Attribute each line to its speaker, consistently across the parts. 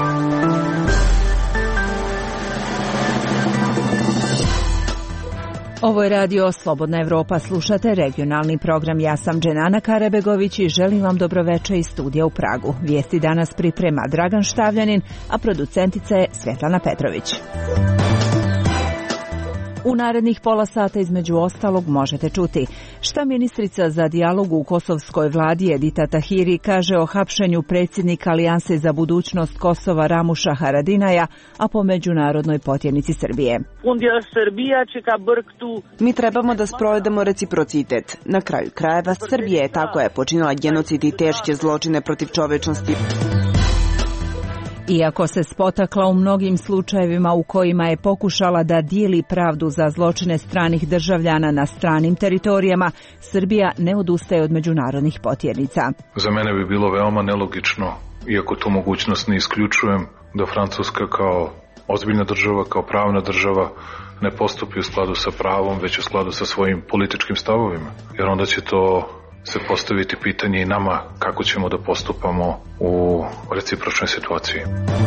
Speaker 1: Ovo je radio Slobodna Evropa, slušate regionalni program. Ja sam Dženana Karebegović i želim vam dobroveče iz studija u Pragu. Vijesti danas priprema Dragan Štavljanin, a producentica je Svetlana Petrović. U narednih pola sata između ostalog možete čuti šta ministrica za dijalog u kosovskoj vladi Edita Tahiri kaže o hapšenju predsjednika Alijanse za budućnost Kosova Ramuša Haradinaja, a po međunarodnoj potjernici Srbije.
Speaker 2: Mi trebamo da sprovedemo reciprocitet. Na kraju krajeva Srbija je tako je počinila genocid i teške zločine protiv čovečnosti.
Speaker 1: Iako se spotakla u mnogim slučajevima u kojima je pokušala da dijeli pravdu za zločine stranih državljana na stranim teritorijama, Srbija ne odustaje od međunarodnih potjernica.
Speaker 3: Za mene bi bilo veoma nelogično, iako tu mogućnost ne isključujem, da Francuska kao ozbiljna država, kao pravna država ne postupi u skladu sa pravom, već u skladu sa svojim političkim stavovima. Jer onda će to se postaviti pitanje i nama kako ćemo da postupamo u recipročnoj situaciji.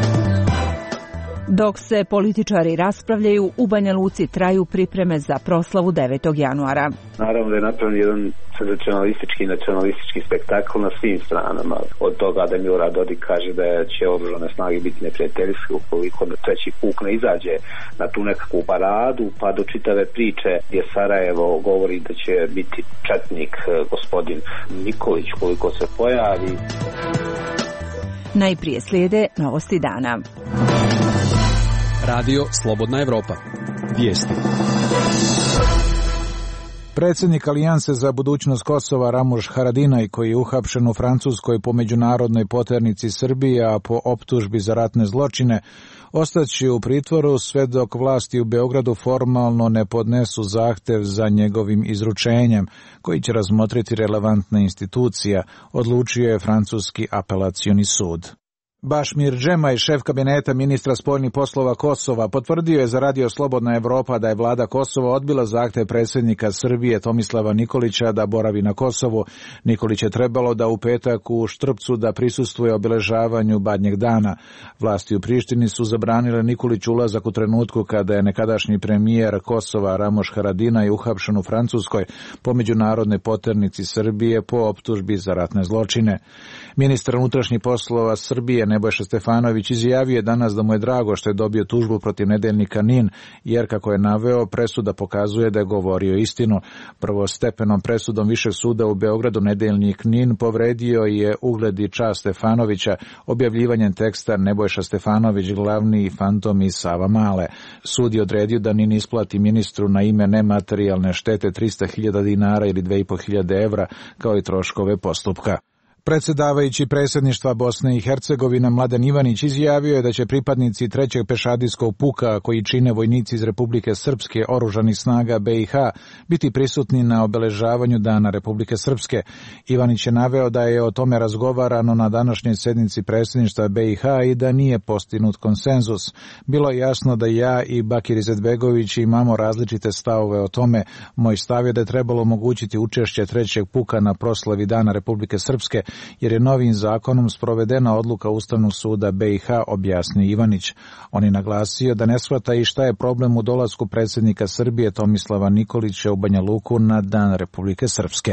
Speaker 1: Dok se političari raspravljaju, u Banja Luci traju pripreme za proslavu 9. januara.
Speaker 4: Naravno da je napravljen jedan senzacionalistički i nacionalistički spektakl na svim stranama. Od toga da Milorad Dodik kaže da će oružane snage biti neprijateljske ukoliko na treći puk ne izađe na tu nekakvu paradu, pa do čitave priče gdje Sarajevo govori da će biti četnik gospodin Nikolić koliko se pojavi.
Speaker 1: Najprije slijede novosti dana.
Speaker 5: Radio Slobodna Evropa. Vijesti.
Speaker 6: Predsjednik Alijanse za budućnost Kosova Ramuš Haradinaj, koji je uhapšen u Francuskoj po međunarodnoj potjernici Srbije, a po optužbi za ratne zločine, ostaće u pritvoru sve dok vlasti u Beogradu formalno ne podnesu zahtev za njegovim izručenjem, koji će razmotriti relevantna institucija, odlučio je francuski apelacioni sud. Bašmir Džemaj, šef kabineta ministra spoljnih poslova Kosova, potvrdio je za Radio Slobodna Evropa da je vlada Kosova odbila zahtev predsjednika Srbije Tomislava Nikolića da boravi na Kosovu. Nikolić je trebalo da u petak u Štrpcu da prisustvuje obeležavanju Badnjeg dana. Vlasti u Prištini su zabranile Nikoliću ulazak u trenutku kada je nekadašnji premijer Kosova Ramuš Haradinaj uhapšen u Francuskoj po međunarodnoj potjernici Srbije po optužbi za ratne zločine. Ministar unutrašnjih poslova Srbije Nebojša Stefanović izjavio je danas da mu je drago što je dobio tužbu protiv nedeljnika NIN, jer kako je naveo, presuda pokazuje da je govorio istinu. Prvostepenom presudom Višeg suda u Beogradu nedeljnik NIN povredio je ugled i čast Stefanovića objavljivanjem teksta Nebojša Stefanović, glavni fantom iz Savamale. Sud je odredio da NIN isplati ministru na ime nematerijalne štete 300.000 dinara ili 2.500 evra, kao i troškove postupka. Predsjedavajući predsjedništva Bosne i Hercegovine Mladen Ivanić izjavio je da će pripadnici 3. pešadijskog puka, koji čine vojnici iz Republike Srpske oružanih snaga BiH, biti prisutni na obeležavanju Dana Republike Srpske. Ivanić je naveo da je o tome razgovarano na današnjoj sjednici predsjedništva BiH i da nije postignut konsenzus. Bilo je jasno da ja i Bakir Izetbegović imamo različite stavove o tome. Moj stav je da je trebalo omogućiti učešće 3. puka na proslavi Dana Republike Srpske, jer je novim zakonom sprovedena odluka Ustavnog suda BiH, objasnio Ivanić. On je naglasio da ne shvata i šta je problem u dolasku predsjednika Srbije Tomislava Nikolića u Banja Luku na Dan Republike Srpske.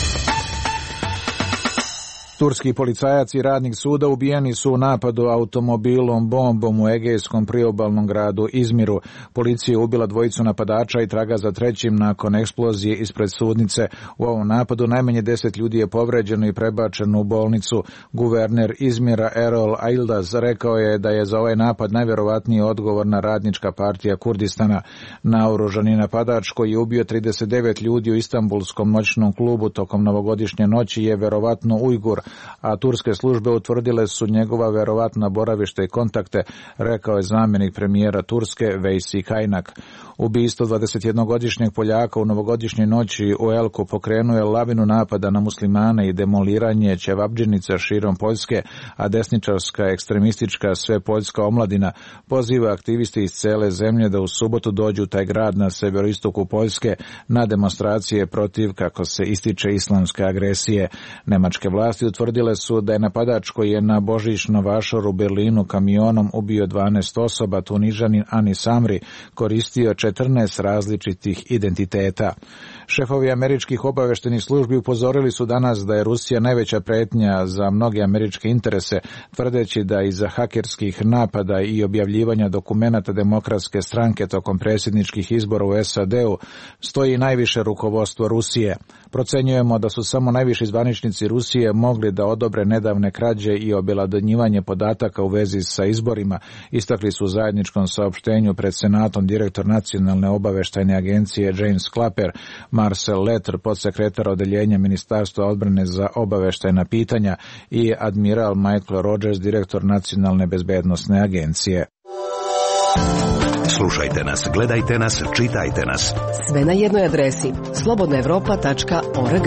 Speaker 6: Turski policajac i radnik suda ubijeni su u napadu automobilom bombom u egejskom priobalnom gradu Izmiru. Policija je ubila dvojicu napadača i traga za trećim nakon eksplozije ispred sudnice. U ovom napadu najmanje 10 ljudi je povređeno i prebačeno u bolnicu. Guverner Izmira Erol Aildaz rekao je da je za ovaj napad najvjerovatniji odgovorna Radnička partija Kurdistana. Naoružani napadač koji je ubio 39 ljudi u Istanbulskom noćnom klubu tokom novogodišnje noći je vjerovatno Ujgur, a turske službe utvrdile su njegova verovatna boravište i kontakte, rekao je zamjenik premijera Turske Vejsi Kajnak. Ubistvo 21-godišnjeg Poljaka u novogodišnjoj noći u Elku pokrenuo je lavinu napada na muslimane i demoliranje ćevabdžinica širom Poljske, a desničarska ekstremistička svepoljska omladina poziva aktivisti iz cele zemlje da u subotu dođu u taj grad na severoistoku Poljske na demonstracije protiv, kako se ističe, islamske agresije. Nemačke vlasti tvrdile su da je napadač koji je na božićnom vašaru u Berlinu kamionom ubio 12 osoba, Tunižanin Anis Amri, koristio 14 različitih identiteta. Šefovi američkih obaveštajnih službi upozorili su danas da je Rusija najveća pretnja za mnoge američke interese, tvrdeći da iza hakerskih napada i objavljivanja dokumenata Demokratske stranke tokom predsjedničkih izbora u SAD-u stoji najviše rukovodstvo Rusije. Procenjujemo da su samo najviši zvaničnici Rusije mogli da odobre nedavne krađe i objelodanjivanje podataka u vezi sa izborima, istakli su u zajedničkom saopštenju pred Senatom direktor Nacionalne obaveštajne agencije James Clapper, Marcel Letter, podsekretar odeljenja Ministarstva odbrane za obaveštajna pitanja, i admiral Michael Rogers, direktor Nacionalne bezbednosne agencije.
Speaker 7: Slušajte nas, gledajte nas, čitajte nas.
Speaker 8: Sve na jednoj adresi slobodnaevropa.org.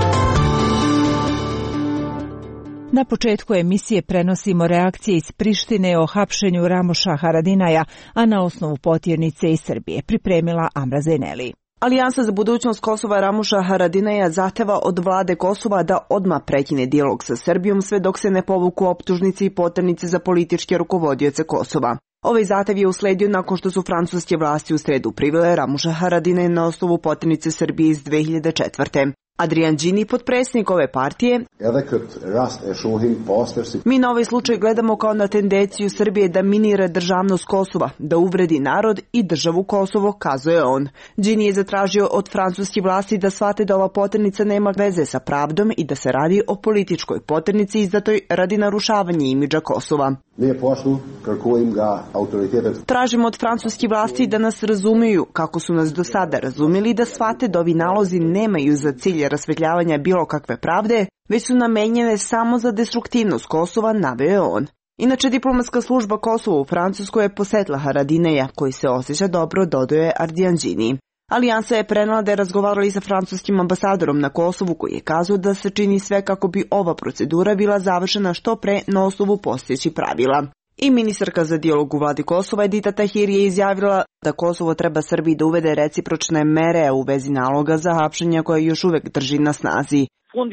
Speaker 1: Na početku emisije prenosimo reakcije iz Prištine o hapšenju Ramuša Haradinaja, a na osnovu potjernice iz Srbije, pripremila Amra Zeneli.
Speaker 2: Alijansa za budućnost Kosova Ramuša Haradinaja zahteva od vlade Kosova da odmah prekine dijalog sa Srbijom sve dok se ne povuku optužnici i poternice za političke rukovodioce Kosova. Ovaj zahtev je usledio nakon što su francuske vlasti u sredu privele Ramuša Haradinaja na osnovu poternice Srbije iz 2004. Adrian Đini, potpredsjednik ove partije: mi na ovaj slučaj gledamo kao na tendenciju Srbije da minira državnost Kosova, da uvredi narod i državu Kosovo, kazuje on. Đini je zatražio od francuskih vlasti da shvate da ova poternica nema veze sa pravdom i da se radi o političkoj poternici izdatoj radi narušavanja imidža Kosova. Tražimo od francuskih vlasti da nas razumiju kako su nas do sada razumjeli, da shvate da ovi nalozi nemaju za cilj rasvetljavanja bilo kakve pravde, već su namenjene samo za destruktivnost Kosova, naveo on. Inače, diplomatska služba Kosova u Francuskoj je posetila Haradineja, koji se osjeća dobro, dodaje Adrian Đini. Alijansa je prenela da je razgovarali sa francuskim ambasadorom na Kosovu, koji je kazao da se čini sve kako bi ova procedura bila završena što pre na osnovu postojećih pravila. I ministarka za dijalog u vladi Kosova Edita Tahiri je izjavila da Kosovo treba Srbiji da uvede recipročne mere u vezi naloga za hapšenje koje još uvek drži na snazi.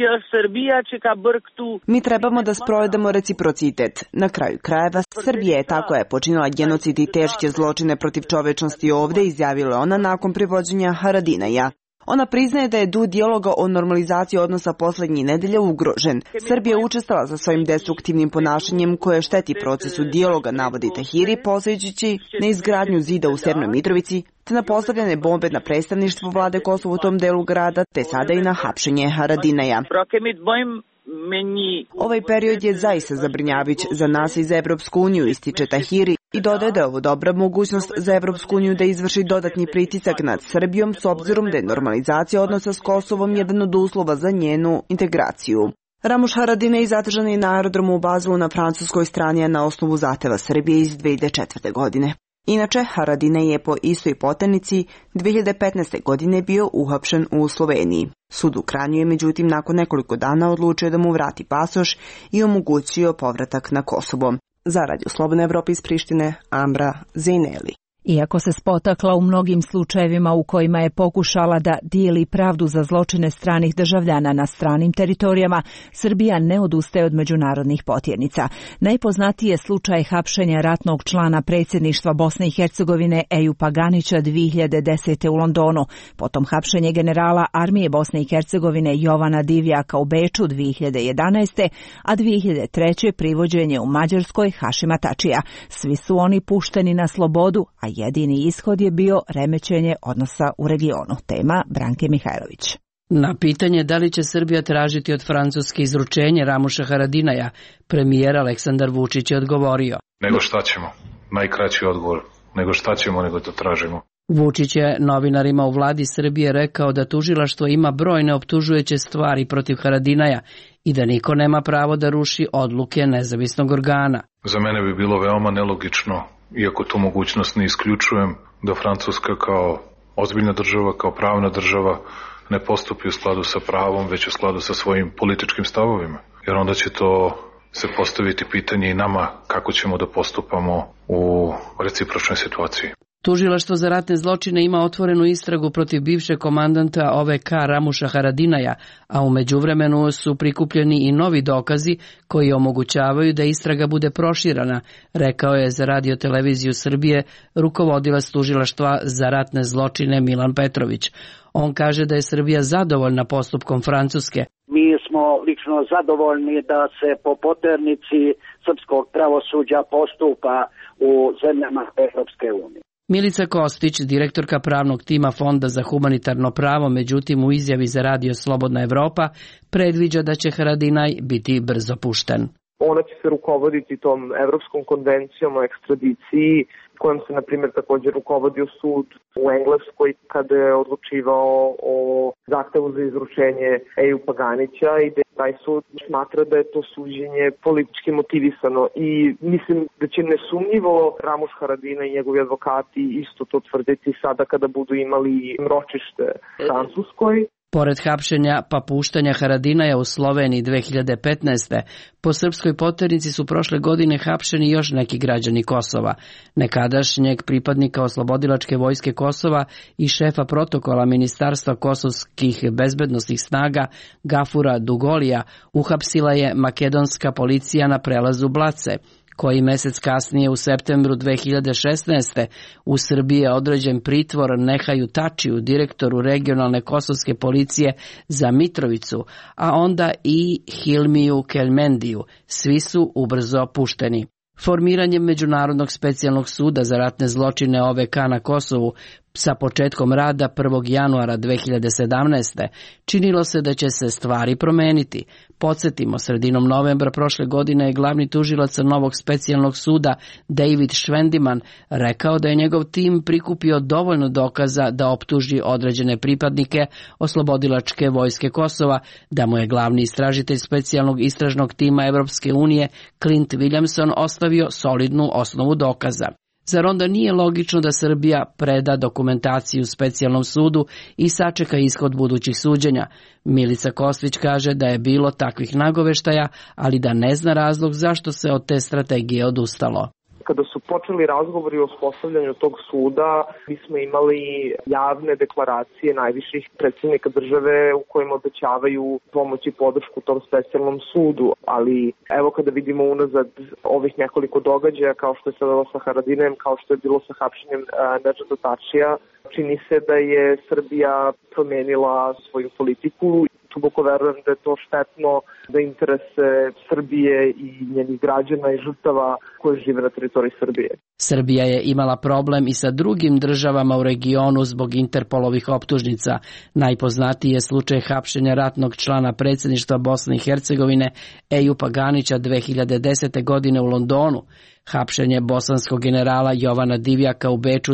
Speaker 2: Mi trebamo da sprovedemo reciprocitet. Na kraju krajeva, Srbija je tako je počinila genocid i teške zločine protiv čovečnosti ovde, izjavila ona nakon privođenja Haradinaja. Ona priznaje da je duh dijaloga o normalizaciji odnosa poslednjih nedelja ugrožen. Srbija je učestala sa svojim destruktivnim ponašanjem koje šteti procesu dijaloga, navodi Tahiri, posljeđujući na izgradnju zida u Severnoj Mitrovici, te na postavljene bombe na predstavništvo vlade Kosova u tom delu grada, te sada i na hapšenje Haradinaja. Ovaj period je zaista zabrinjavajuć za nas i za Evropsku uniju, ističe Tahiri, i dodaje da je ovo dobra mogućnost za Evropsku uniju da izvrši dodatni pritisak nad Srbijom s obzirom da je normalizacija odnosa s Kosovom jedan od uslova za njenu integraciju. Ramuš Haradinaj zadržan je na aerodromu u Bazelu na francuskoj strani na osnovu zahteva Srbije iz 2004. godine. Inače, Haradinaj je po istoj poternici 2015. godine bio uhapšen u Sloveniji. Sud u Kranju je međutim nakon nekoliko dana odlučio da mu vrati pasoš i omogućio povratak na Kosovo. Za Radio Slobodne Evrope iz Prištine, Amra Zeneli.
Speaker 1: Iako se spotakla u mnogim slučajevima u kojima je pokušala da dijeli pravdu za zločine stranih državljana na stranim teritorijama, Srbija ne odustaje od međunarodnih potjernica. Najpoznatiji je slučaj hapšenja ratnog člana predsjedništva Bosne i Hercegovine Ejupa Ganića 2010. u Londonu, potom hapšenje generala armije Bosne i Hercegovine Jovana Divjaka u Beču 2011. a 2003. privođenje u Mađarskoj Hašima Tačija. Svi su oni pušteni na slobodu, a jedini ishod je bio remećenje odnosa u regionu. Tema Branke Mihajlović.
Speaker 9: Na pitanje da li će Srbija tražiti od Francuske izručenje Ramuša Haradinaja, premijer Aleksandar Vučić je odgovorio:
Speaker 3: nego šta ćemo? Najkraći odgovor. Nego šta ćemo, nego to tražimo.
Speaker 9: Vučić je novinarima u vladi Srbije rekao da tužilaštvo ima brojne optužujuće stvari protiv Haradinaja i da niko nema pravo da ruši odluke nezavisnog organa.
Speaker 3: Za mene bi bilo veoma nelogično, iako tu mogućnost ne isključujem, da Francuska kao ozbiljna država, kao pravna država ne postupi u skladu sa pravom, već u skladu sa svojim političkim stavovima. Jer onda će to se postaviti pitanje i nama kako ćemo da postupamo u recipročnoj situaciji.
Speaker 9: Tužilaštvo za ratne zločine ima otvorenu istragu protiv bivšeg komandanta OVK Ramuša Haradinaja, a u međuvremenu su prikupljeni i novi dokazi koji omogućavaju da istraga bude proširana, rekao je za Radio televiziju Srbije rukovodilac tužilaštva za ratne zločine Milan Petrović. On kaže da je Srbija zadovoljna postupkom Francuske.
Speaker 10: Mi smo lično zadovoljni da se po poternici srpskog pravosuđa postupa u zemljama Evropske unije.
Speaker 9: Milica Kostić, direktorka pravnog tima Fonda za humanitarno pravo, međutim u izjavi za Radio Slobodna Evropa, predviđa da će Haradinaj biti brzo pušten.
Speaker 11: Ona će se rukovoditi tom Evropskom konvencijom o ekstradiciji, kojom se, na primjer, također rukovodio sud u Engleskoj kada je odlučivao o zahtevu za izručenje Eju Paganića i da taj sud smatra da je to suđenje politički motivisano. I mislim da će nesumnjivo Ramuš Haradinaj i njegovi advokati isto to tvrditi sada kada budu imali ročište u Francuskoj.
Speaker 9: Pored hapšenja pa puštanja Haradinaja u Sloveniji 2015. po srpskoj poternici su prošle godine hapšeni još neki građani Kosova. Nekadašnjeg pripadnika Oslobodilačke vojske Kosova i šefa protokola Ministarstva kosovskih bezbednosnih snaga Gafura Dugolija uhapsila je makedonska policija na prelazu Blace. Koji mesec kasnije u septembru 2016. u Srbiji je određen pritvor Nehaju Tačiju, direktoru regionalne kosovske policije za Mitrovicu, a onda i Hilmiju Kelmendiju. Svi su ubrzo pušteni. Formiranjem Međunarodnog specijalnog suda za ratne zločine OVK na Kosovu sa početkom rada 1. januara 2017. činilo se da će se stvari promeniti. Podsjetimo, sredinom novembra prošle godine je glavni tužilac novog specijalnog suda David Švendiman rekao da je njegov tim prikupio dovoljno dokaza da optuži određene pripadnike Oslobodilačke vojske Kosova, da mu je glavni istražitelj specijalnog istražnog tima Evropske unije Clint Williamson ostavio solidnu osnovu dokaza. Zar onda nije logično da Srbija preda dokumentaciju specijalnom sudu i sačeka ishod budućih suđenja? Milica Kostić kaže da je bilo takvih nagoveštaja, ali da ne zna razlog zašto se od te strategije odustalo.
Speaker 11: Kada su počeli razgovori o uspostavljanju tog suda, mi smo imali javne deklaracije najviših predsjednika države u kojima obećavaju pomoć i podršku tom specijalnom sudu, ali evo kada vidimo unazad ovih nekoliko događaja, kao što je sada sa Haradinajem, kao što je bilo sa hapšenjem Nedžada Tačija, čini se da je Srbija promenila svoju politiku. Duboko verujem da je to štetno za interese Srbije i njenih građana i žrtava koje žive na teritoriji Srbije.
Speaker 9: Srbija je imala problem i sa drugim državama u regionu zbog Interpolovih optužnica. Najpoznatiji je slučaj hapšenja ratnog člana predsjedništva Bosne i Hercegovine Eju Paganića 2010. godine u Londonu, hapšenje bosanskog generala Jovana Divjaka u Beču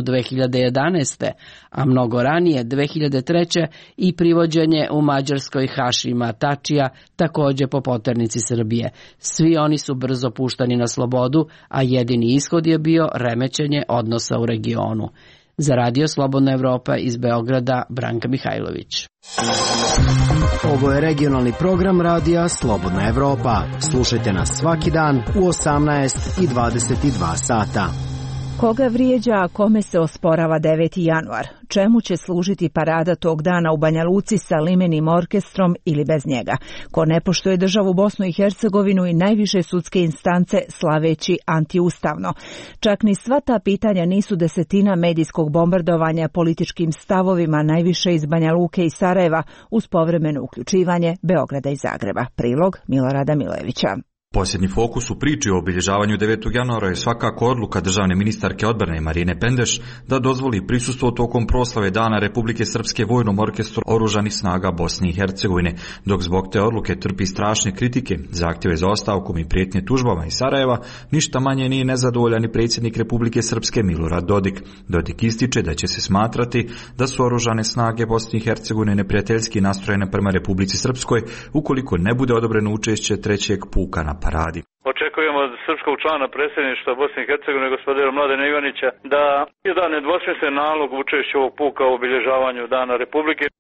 Speaker 9: 2011. a mnogo ranije 2003. i privođenje u Mađarskoj Hašima Tačija, također po poternici Srbije. Svi oni su brzo puštani na slobodu, a jedini ishod je bio remećenje odnosa u regionu. Za Radio Slobodna Evropa iz Beograda, Branka Mihajlović.
Speaker 12: Ovo je regionalni program Radija Slobodna Evropa. Slušajte nas svaki dan u 18 i 22 sata.
Speaker 1: Koga vrijeđa, a kome se osporava 9. januar? Čemu će služiti parada tog dana u Banja Luci sa limenim orkestrom ili bez njega? Ko ne poštuje državu Bosnu i Hercegovinu i najviše sudske instance slaveći antiustavno? Čak ni sva ta pitanja nisu desetina medijskog bombardovanja političkim stavovima najviše iz Banja Luke i Sarajeva uz povremeno uključivanje Beograda i Zagreba. Prilog Milorada Milevića.
Speaker 13: Posljednji fokus u priči o obilježavanju 9. januara je svakako odluka državne ministarke odbrane Marine Pendeš da dozvoli prisustvo tokom proslave Dana Republike Srpske vojnom orkestru oružanih snaga Bosne i Hercegovine, dok zbog te odluke trpi strašne kritike, zahtjeve za ostavkom i prijetnje tužbama iz Sarajeva, ništa manje nije nezadovoljan i predsjednik Republike Srpske Milorad Dodik. Dodik ističe da će se smatrati da su oružane snage Bosne i Hercegovine neprijateljski nastrojene prema Republici Srpskoj ukoliko ne bude odobreno učešće trećeg puka na paradi.
Speaker 14: Očekujemo od srpskog člana predsjedništva Bosne i Hercegovine gospodina Mladena Ivanića da izda nedvosmislen nalog učešću ovog puka u obilježavanju Dana Republike.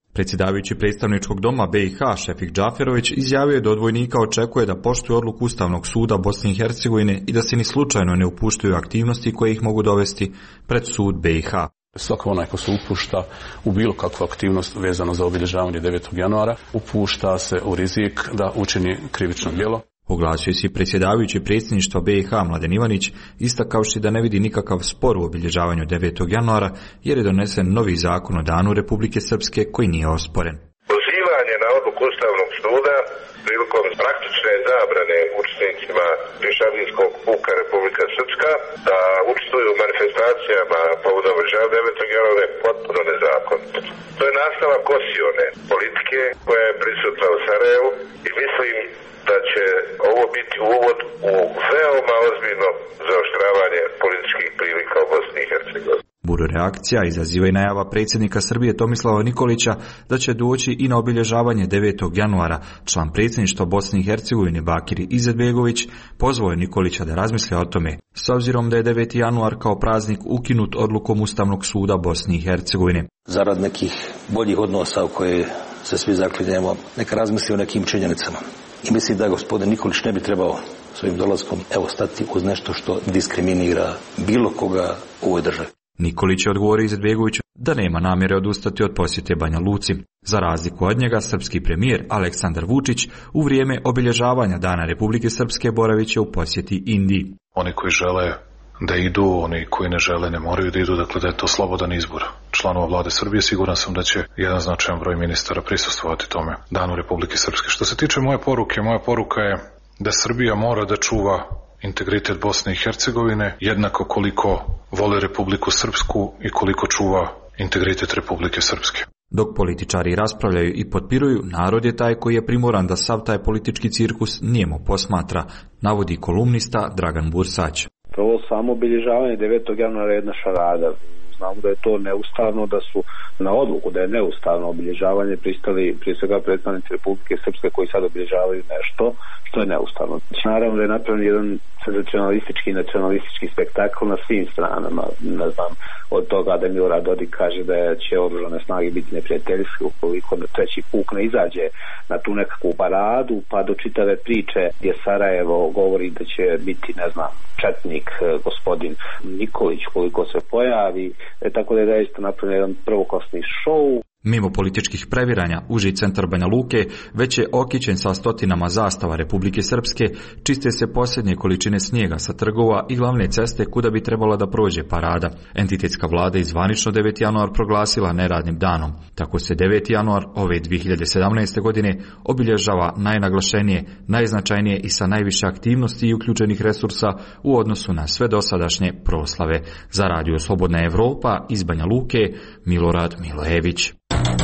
Speaker 13: Predsjedavajući predstavničkog doma BiH Šefik Džaferović izjavio je da od vojnika očekuje da poštuju odluku Ustavnog suda Bosne i Hercegovine i da se ni slučajno ne upuštaju aktivnosti koje ih mogu dovesti pred sud BiH.
Speaker 15: Svako onaj ko se upušta u bilo kakvu aktivnost vezano za obilježavanje 9. januara upušta se u rizik da učini krivično djelo.
Speaker 13: Oglasio se predsjedavajući predsjedništva BiH Mladen Ivanić, istakavši da ne vidi nikakav spor u obilježavanju 9. januara jer je donesen novi zakon o Danu Republike Srpske koji nije osporen.
Speaker 16: Pozivanje na odluku Ustavnog suda prilikom praktične zabrane učesnicima pješadijskog puka Republika Srpska da učestvuju u manifestacijama povodom obilježavanja 9. januara je potpuno nezakonito. To je nastavak osione politike koja je prisutna u Sarajevu i mislim da će ovo biti uvod u veoma ozbiljno zaoštravanje političkih prilika u Bosni i Hercegovini.
Speaker 13: Buru reakcija izaziva i najava predsjednika Srbije Tomislava Nikolića da će doći i na obilježavanje 9. januara. Član predsjedništva Bosne i Hercegovine Bakir Izetbegović pozvao je Nikolića da razmisle o tome, s obzirom da je 9. januar kao praznik ukinut odlukom Ustavnog suda Bosne i Hercegovine.
Speaker 17: Zarad nekih boljih odnosa u koje se svi zaklinjemo, neka razmisli o nekim činjenicama. I mislim da gospodin Nikolić ne bi trebao svojim dolaskom stati uz nešto što diskriminira bilo koga u ovoj državi.
Speaker 13: Nikolić je odgovorio Izetbegoviću da nema namjere odustati od posjete Banja Luci. Za razliku od njega, srpski premijer Aleksandar Vučić u vrijeme obilježavanja Dana Republike Srpske boravit će u posjeti Indiji.
Speaker 3: Oni koji žele da idu, oni koji ne žele ne moraju da idu, dakle da je to slobodan izbor članova vlade Srbije. Siguran sam da će jedan značajan broj ministara prisustvovati tome Danu Republike Srpske. Što se tiče moja poruka je da Srbija mora da čuva integritet Bosne i Hercegovine jednako koliko vole Republiku Srpsku i koliko čuva integritet Republike Srpske.
Speaker 13: Dok političari raspravljaju i potpiruju, narod je taj koji je primoran da sav taj politički cirkus nijemo posmatra, navodi kolumnista Dragan Bursać.
Speaker 4: Prvo samo obilježavanje 9. januara je jedna šarada. Znamo da je to neustavno, da su na odluku da je neustavno obilježavanje pristali prije svega predstavnici Republike Srpske koji sad obilježavaju nešto što je neustavno. Naravno da je napravljen jedan senzacionalistički i nacionalistički spektakl na svim stranama. Ne znam, od toga da Milorad Dodik kaže da će oružane snage biti neprijateljske ukoliko na treći puk ne izađe na tu nekakvu paradu, pa do čitave priče gdje Sarajevo govori da će biti, ne znam, četnik gospodin Nikolić koliko se pojavi, tako da je zaista napravljen jedan prvoklasni šou.
Speaker 13: Mimo političkih previranja, uži centar Banja Luke već je okićen sa stotinama zastava Republike Srpske, čiste se posljednje količine snijega sa trgova i glavne ceste kuda bi trebala da prođe parada. Entitetska vlada je zvanično 9. januar proglasila neradnim danom. Tako se 9. januar ove 2017. godine obilježava najnaglašenije, najznačajnije i sa najviše aktivnosti i uključenih resursa u odnosu na sve dosadašnje proslave. Za Radio Slobodna Evropa iz Banja Luke, Milorad Milojević.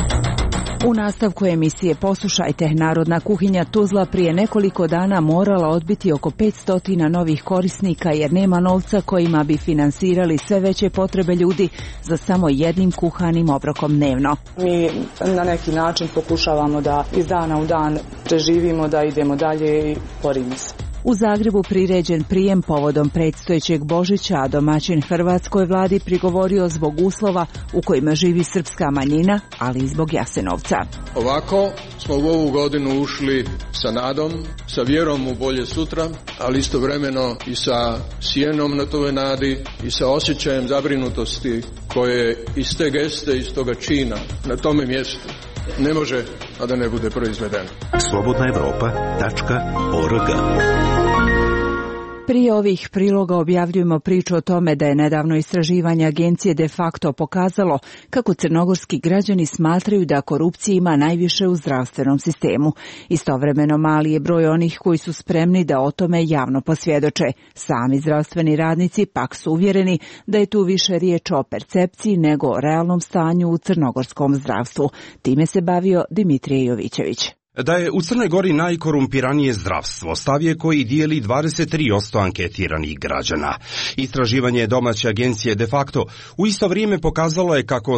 Speaker 1: U nastavku emisije poslušajte, Narodna kuhinja Tuzla prije nekoliko dana morala odbiti oko 500 novih korisnika jer nema novca kojima bi finansirali sve veće potrebe ljudi za samo jednim kuhanim obrokom dnevno.
Speaker 18: Mi na neki način pokušavamo da iz dana u dan preživimo, da idemo dalje i borimo se.
Speaker 1: U Zagrebu priređen prijem povodom predstojećeg Božića, a domaćin hrvatskoj vladi prigovorio zbog uslova u kojima živi srpska manjina, ali i zbog Jasenovca.
Speaker 19: Ovako smo u ovu godinu ušli sa nadom, sa vjerom u bolje sutra, ali istovremeno i sa sjenom na toj nadi i sa osjećajem zabrinutosti koje iz te geste, iz toga čina na tome mjestu ne može, a da ne bude proizvedeno.
Speaker 7: slobodnaevropa.org.
Speaker 1: Prije ovih priloga objavljujemo priču o tome da je nedavno istraživanje agencije de facto pokazalo kako crnogorski građani smatraju da korupcije ima najviše u zdravstvenom sistemu. Istovremeno mali je broj onih koji su spremni da o tome javno posvjedoče. Sami zdravstveni radnici pak su uvjereni da je tu više riječ o percepciji nego o realnom stanju u crnogorskom zdravstvu. Time se bavio Dimitrije Jovićević.
Speaker 20: Da je u Crnoj Gori najkorumpiranije zdravstvo, stav je koji dijeli 23% anketiranih građana. Istraživanje domaće agencije De facto u isto vrijeme pokazalo je kako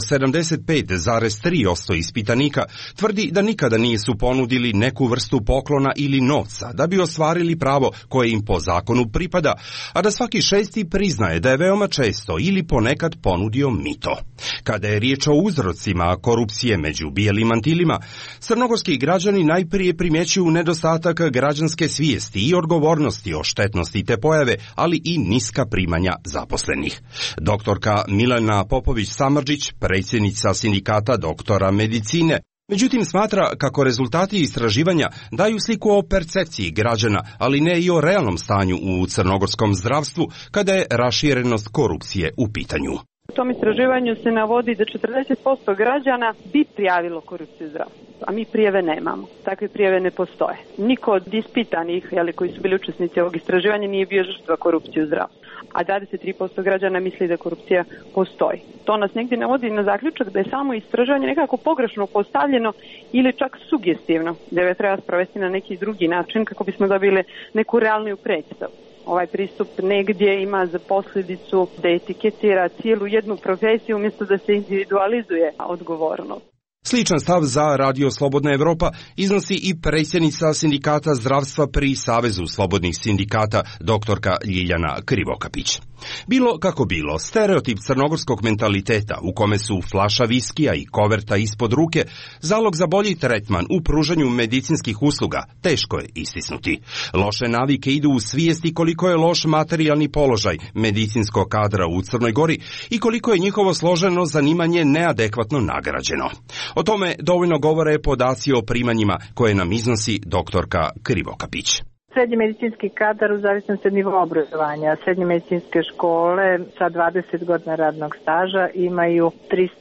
Speaker 20: 75,3% ispitanika tvrdi da nikada nisu ponudili neku vrstu poklona ili novca da bi ostvarili pravo koje im po zakonu pripada, a da svaki šesti priznaje da je veoma često ili ponekad ponudio mito. Kada je riječ o uzrocima korupcije među bijelim mantilima, crnogorski građani najprije primjećuju nedostatak građanske svijesti i odgovornosti o štetnosti te pojave, ali i niska primanja zaposlenih. Doktorka Milena Popović-Samardžić, predsjednica sindikata doktora medicine, međutim smatra kako rezultati istraživanja daju sliku o percepciji građana, ali ne i o realnom stanju u crnogorskom zdravstvu kada je raširenost korupcije u pitanju.
Speaker 21: U tom istraživanju se navodi da 40% građana bi prijavilo korupciju u zdravstvu, a mi prijave nemamo. Takve prijave ne postoje. Niko od ispitanih koji su bili učesnici ovog istraživanja nije bio žrtva korupcije u zdravstvu, a 23% građana misli da korupcija postoji. To nas negdje navodi na zaključak da je samo istraživanje nekako pogrešno postavljeno ili čak sugestivno, da ga treba sprovesti na neki drugi način kako bismo dobili neku realniju predstavu. Ovaj pristup negdje ima za posljedicu da etiketira cijelu jednu profesiju umjesto da se individualizuje odgovornost.
Speaker 20: Sličan stav za Radio Slobodna Evropa iznosi i predsjednica sindikata zdravstva pri Savezu slobodnih sindikata doktorka Ljiljana Krivokapić. Bilo kako bilo, stereotip crnogorskog mentaliteta u kome su flaša viskija i koverta ispod ruke zalog za bolji tretman u pružanju medicinskih usluga teško je istisnuti. Loše navike idu u svijesti koliko je loš materijalni položaj medicinskog kadra u Crnoj Gori i koliko je njihovo složeno zanimanje neadekvatno nagrađeno. O tome dovoljno govore podaci o primanjima koje nam iznosi doktorka Krivokapić.
Speaker 22: Srednji medicinski kadar u zavisnosti od nivoa obrazovanja. Srednje medicinske škole sa 20 godina radnog staža imaju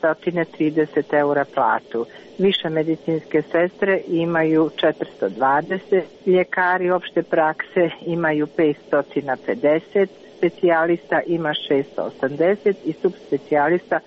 Speaker 22: 330 eura platu. Više medicinske sestre imaju 420, ljekari opšte prakse imaju 550, specijalista ima 680 i subspecijalista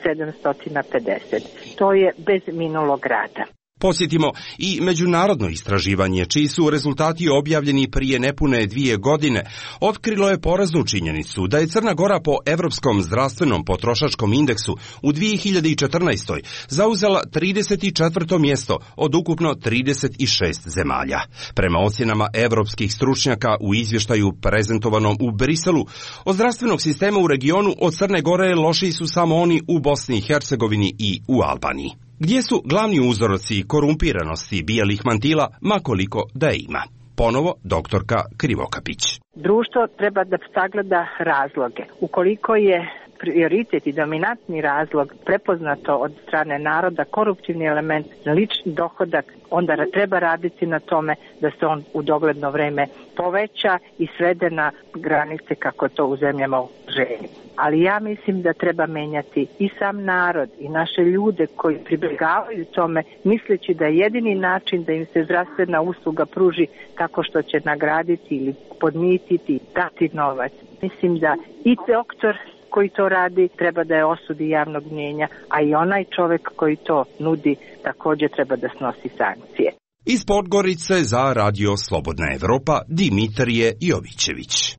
Speaker 22: 750. To je bez minulog rada.
Speaker 20: Posjetimo i međunarodno istraživanje, čiji su rezultati objavljeni prije nepune 2 godine, otkrilo je poraznu činjenicu da je Crna Gora po Evropskom zdravstvenom potrošačkom indeksu u 2014. zauzela 34. mjesto od ukupno 36 zemalja. Prema ocjenama evropskih stručnjaka u izvještaju prezentovanom u Briselu, od zdravstvenog sistema u regionu od Crne Gore lošiji su samo oni u Bosni i Hercegovini i u Albaniji. Gdje su glavni uzroci korumpiranosti bijelih mantila, makoliko da je ima? Ponovo doktorka Krivokapić.
Speaker 22: Društvo treba da sagleda razloge. Ukoliko je prioritet i dominantni razlog prepoznato od strane naroda, koruptivni element na lični dohodak, onda treba raditi na tome da se on u dogledno vreme poveća i svede na granice kako to u zemljama želi. Ali ja mislim da treba menjati i sam narod i naše ljude koji pribjegavaju tome misleći da je jedini način da im se zdravstvena usluga pruži tako što će nagraditi ili podmititi, dati novac. Mislim da i doktor koji to radi treba da je osudi javnog mnjenja, a i onaj čovjek koji to nudi također treba da snosi sankcije.
Speaker 20: Iz Podgorice za Radio Slobodna Evropa Dimitrije Jovićević.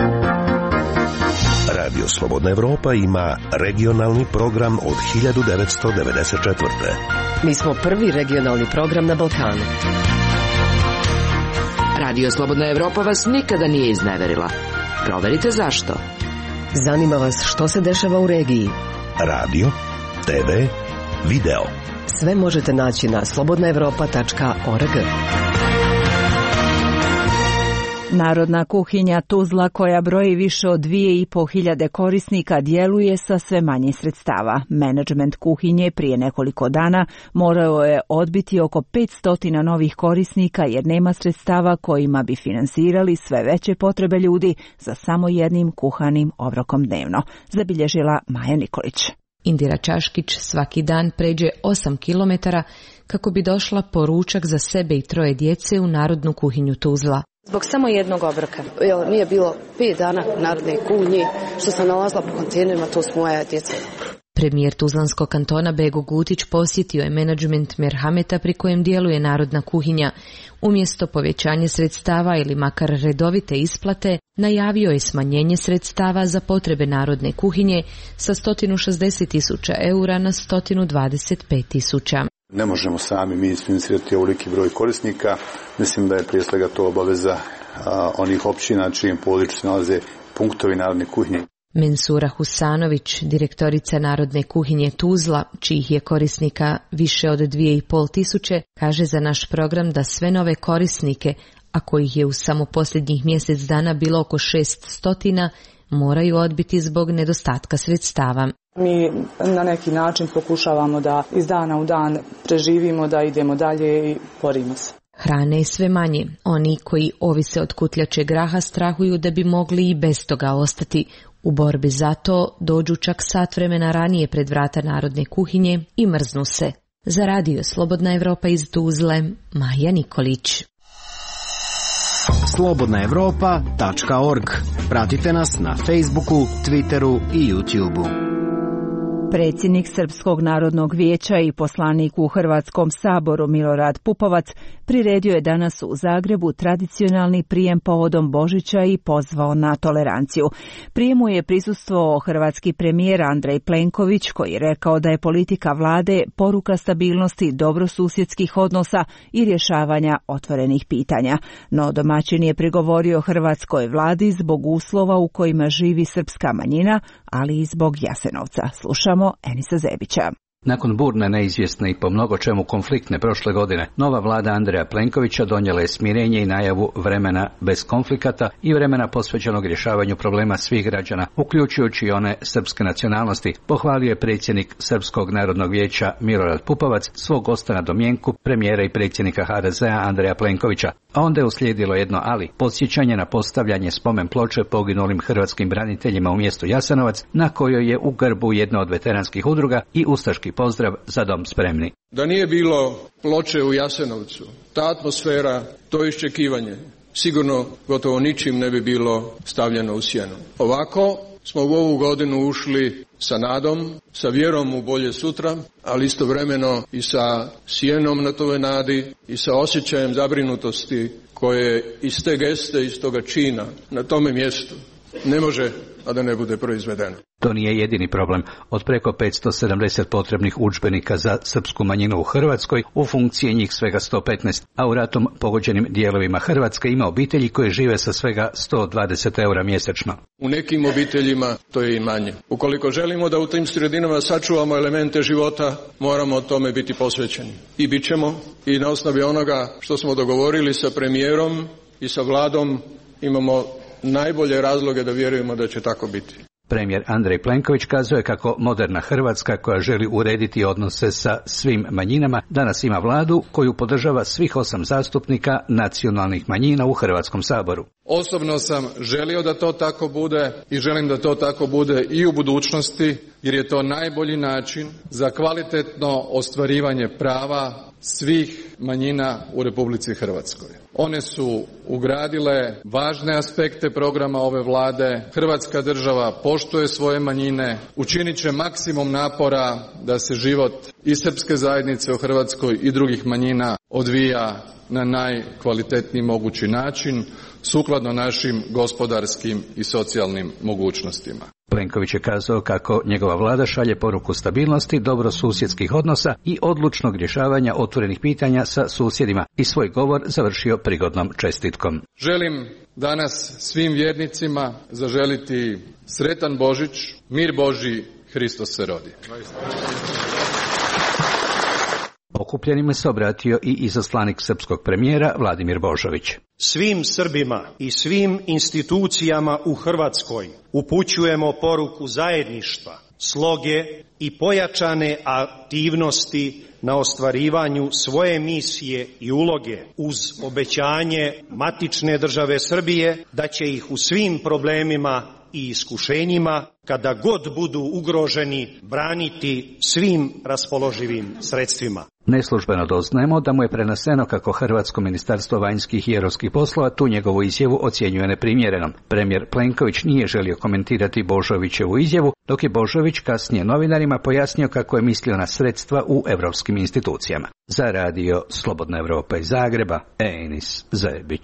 Speaker 7: Radio Slobodna Evropa ima regionalni program od 1994.
Speaker 8: Mi smo prvi regionalni program na Balkanu.
Speaker 23: Radio Slobodna Evropa vas nikada nije izneverila. Proverite zašto.
Speaker 8: Zanima vas što se dešava u regiji.
Speaker 7: Radio, TV, video.
Speaker 8: Sve možete naći na slobodnaevropa.org.
Speaker 1: Narodna kuhinja Tuzla, koja broji više od 2500 korisnika, djeluje sa sve manje sredstava. Menadžment kuhinje prije nekoliko dana morao je odbiti oko 500 novih korisnika jer nema sredstava kojima bi finansirali sve veće potrebe ljudi za samo jednim kuhanim obrokom dnevno, zabilježila Maja Nikolić.
Speaker 24: Indira Čaškić svaki dan pređe 8 km kako bi došla po ručak za sebe i 3 djece u Narodnu kuhinju Tuzla.
Speaker 25: Zbog samo jednog obroka. Nije bilo 5 dana narodne kuhinje što sam nalazila po kontejnerima, to su moja djeca.
Speaker 24: Premijer Tuzlanskog kantona Bego Gutić posjetio je menadžment Merhameta pri kojem djeluje narodna kuhinja. Umjesto povećanja sredstava ili makar redovite isplate, najavio je smanjenje sredstava za potrebe narodne kuhinje sa 160.000 eura na 125.000.
Speaker 2: Ne možemo sami mi isfinancirati ovoliki broj korisnika. Mislim da je prije svega to obaveza onih općina čijim području se nalaze punktovi narodne kuhinje.
Speaker 24: Mensura Husanović, direktorica Narodne kuhinje Tuzla, čijih je korisnika više od 2.500, kaže za naš program da sve nove korisnike, a kojih je u samo posljednjih mjesec dana bilo oko 600, moraju odbiti zbog nedostatka sredstava.
Speaker 18: Mi na neki način pokušavamo da iz dana u dan preživimo, da idemo dalje i borimo se.
Speaker 24: Hrane je sve manje. Oni koji ovise od kutljače graha strahuju da bi mogli i bez toga ostati. U borbi za to dođu čak sat vremena ranije pred vrata Narodne kuhinje i mrznu se. Za radio Slobodna Evropa iz Tuzle, Maja Nikolić.
Speaker 12: slobodnaevropa.org. Pratite nas na Facebooku, Twitteru i YouTubeu.
Speaker 1: Predsjednik Srpskog narodnog vijeća i poslanik u Hrvatskom saboru Milorad Pupovac priredio je danas u Zagrebu tradicionalni prijem povodom Božića i pozvao na toleranciju. Prijemu je prisustvovao hrvatski premijer Andrej Plenković, koji je rekao da je politika vlade poruka stabilnosti dobrosusjedskih odnosa i rješavanja otvorenih pitanja. No domaćin je prigovorio hrvatskoj vladi zbog uslova u kojima živi srpska manjina, ali i zbog Jasenovca. Slušamo Enisa Zebića.
Speaker 5: Nakon burne, neizvjesne i po mnogo čemu konfliktne prošle godine, nova vlada Andreja Plenkovića donijela je smirenje i najavu vremena bez konflikata i vremena posvećenog rješavanju problema svih građana, uključujući i one srpske nacionalnosti, pohvalio je predsjednik Srpskog narodnog vijeća Milorad Pupovac svog gosta na domjenku, premijera i predsjednika HDZ-a Andreja Plenkovića. A onda je uslijedilo jedno ali, podsjećanje na postavljanje spomen ploče poginulim hrvatskim braniteljima u mjestu Jasenovac, na kojoj je u grbu jedna od veteranskih udruga i ustaški pozdrav Za dom spremni.
Speaker 19: Da nije bilo ploče u Jasenovcu, ta atmosfera, to iščekivanje, sigurno gotovo ničim ne bi bilo stavljeno u sjenu. Ovako smo u ovu godinu ušli sa nadom, sa vjerom u bolje sutra, ali istovremeno i sa sjenom na toj nadi i sa osjećajem zabrinutosti koje iz te geste, iz toga čina na tome mjestu ne može, a da ne bude proizvedeno.
Speaker 5: To nije jedini problem. Od preko 570 potrebnih udžbenika za srpsku manjinu u Hrvatskoj, u funkciji njih svega 115, a u ratom pogođenim dijelovima Hrvatske ima obitelji koje žive sa svega 120 eura mjesečno.
Speaker 19: U nekim obiteljima to je i manje. Ukoliko želimo da u tim sredinama sačuvamo elemente života, moramo o tome biti posvećeni. I bit ćemo, i na osnovi onoga što smo dogovorili sa premijerom i sa vladom, imamo najbolje razloge da vjerujemo da će tako biti.
Speaker 5: Premijer Andrej Plenković kazuje kako moderna Hrvatska, koja želi urediti odnose sa svim manjinama, danas ima vladu koju podržava svih 8 zastupnika nacionalnih manjina u Hrvatskom saboru.
Speaker 6: Osobno sam želio da to tako bude i želim da to tako bude i u budućnosti, jer je to najbolji način za kvalitetno ostvarivanje prava svih manjina u Republici Hrvatskoj. One su ugradile važne aspekte programa ove vlade. Hrvatska država poštuje svoje manjine, učinit će maksimum napora da se život i srpske zajednice u Hrvatskoj i drugih manjina odvija na najkvalitetniji mogući način, sukladno našim gospodarskim i socijalnim mogućnostima.
Speaker 5: Plenković je kazao kako njegova vlada šalje poruku stabilnosti, dobrosusjedskih odnosa i odlučnog rješavanja otvorenih pitanja sa susjedima i svoj govor završio prigodnom čestitkom.
Speaker 6: Želim danas svim vjernicima zaželiti sretan Božić, mir Božji, Hristos se rodi.
Speaker 5: Okupljenima se obratio i izaslanik srpskog premijera Vladimir Božović.
Speaker 10: Svim Srbima i svim institucijama u Hrvatskoj upućujemo poruku zajedništva, sloge i pojačane aktivnosti na ostvarivanju svoje misije i uloge uz obećanje matične države Srbije da će ih u svim problemima i iskušenjima, kada god budu ugroženi, braniti svim raspoloživim sredstvima.
Speaker 5: Neslužbeno doznajemo da mu je preneseno kako Hrvatsko ministarstvo vanjskih i europskih poslova tu njegovu izjavu ocjenjuje neprimjerenom. Premijer Plenković nije želio komentirati Božovićevu izjavu, dok je Božović kasnije novinarima pojasnio kako je mislio na sredstva u europskim institucijama. Za radio Slobodna Evropa iz Zagreba, Enis Zajebić.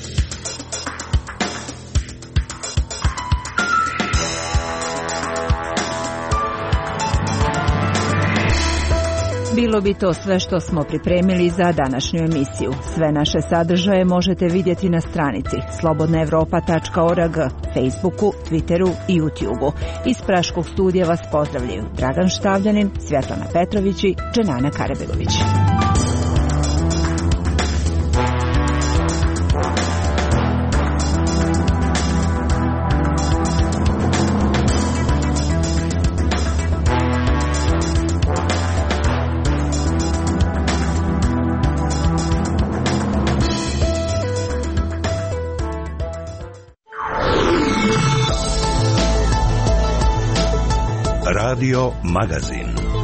Speaker 1: Bilo bi to sve što smo pripremili za današnju emisiju. Sve naše sadržaje možete vidjeti na stranici slobodnaevropa.org, Facebooku, Twitteru i YouTubeu. Iz Praškog studija vas pozdravljaju Dragan Štavljanin, Svjetlana Petrović i Dženana Karabegović.
Speaker 7: Radio Magazin.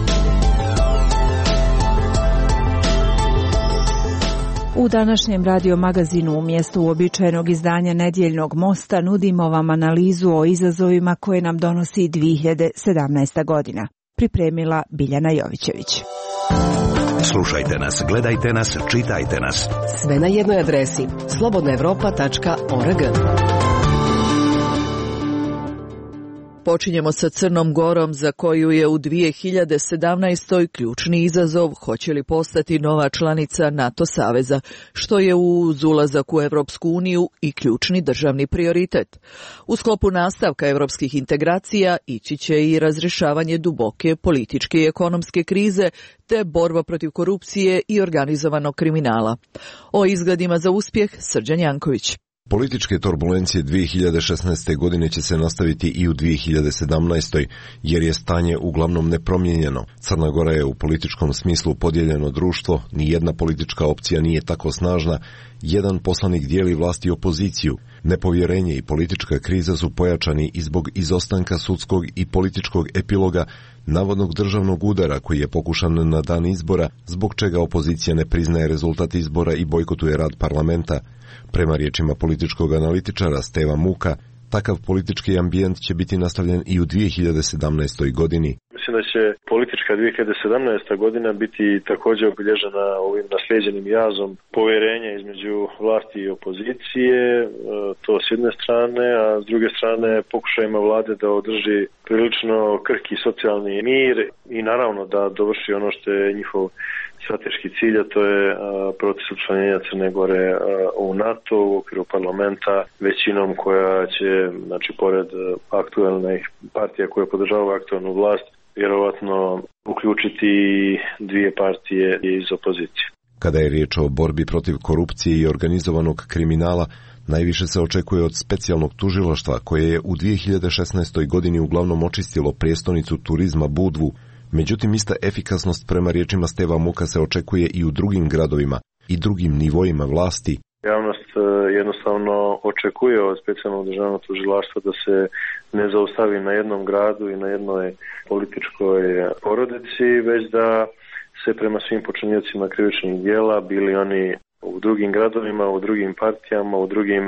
Speaker 1: U današnjem Radio Magazinu umjesto uobičajenog izdanja Nedjeljnog mosta nudimo vam analizu o izazovima koje nam donosi 2017. godina. Pripremila Biljana Jovićević.
Speaker 7: Slušajte nas, gledajte nas, čitajte nas.
Speaker 8: Sve na jednoj adresi slobodnaevropa.org.
Speaker 9: Počinjemo sa Crnom Gorom, za koju je u 2017. ključni izazov hoće li postati nova članica NATO saveza, što je uz ulazak u Europsku uniju i ključni državni prioritet. U sklopu nastavka europskih integracija ići će i razrješavanje duboke političke i ekonomske krize te borba protiv korupcije i organizovanog kriminala. O izgledima za uspjeh Srđan Janković.
Speaker 11: Političke turbulencije 2016. godine će se nastaviti i u 2017. jer je stanje uglavnom nepromijenjeno. Crna Gora je u političkom smislu podijeljeno društvo, nijedna politička opcija nije tako snažna, jedan poslanik dijeli vlast i opoziciju. Nepovjerenje i politička kriza su pojačani i zbog izostanka sudskog i političkog epiloga navodnog državnog udara koji je pokušan na dan izbora, zbog čega opozicija ne priznaje rezultat izbora i bojkotuje rad parlamenta. Prema riječima političkog analitičara Steva Muka, takav politički ambijent će biti nastavljen i u 2017. godini.
Speaker 14: Mislim da će politička 2017. godina biti također obilježena ovim naslijeđenim jazom povjerenja između vlasti i opozicije, to s jedne strane, a s druge strane pokušajima vlade da održi prilično krhki socijalni mir i naravno da dovrši ono što je njihov strateški cilj, a to je proces učlanjenja Crne Gore u NATO u okviru parlamenta većinom koja će, znači pored aktualnih partija koje podržavaju aktualnu vlast, vjerovatno uključiti dvije partije iz opozicije.
Speaker 11: Kada je riječ o borbi protiv korupcije i organizovanog kriminala, najviše se očekuje od specijalnog tužilaštva koje je u 2016. godini uglavnom očistilo prijestolnicu turizma Budvu. Međutim, ista efikasnost prema riječima Steva Muka se očekuje i u drugim gradovima i drugim nivoima vlasti.
Speaker 14: Javnost jednostavno očekuje od specijalnog državnog tužilaštva da se ne zaustavi na jednom gradu i na jednoj političkoj porodici, već da se prema svim počiniocima krivičnih djela, bili oni u drugim gradovima, u drugim partijama,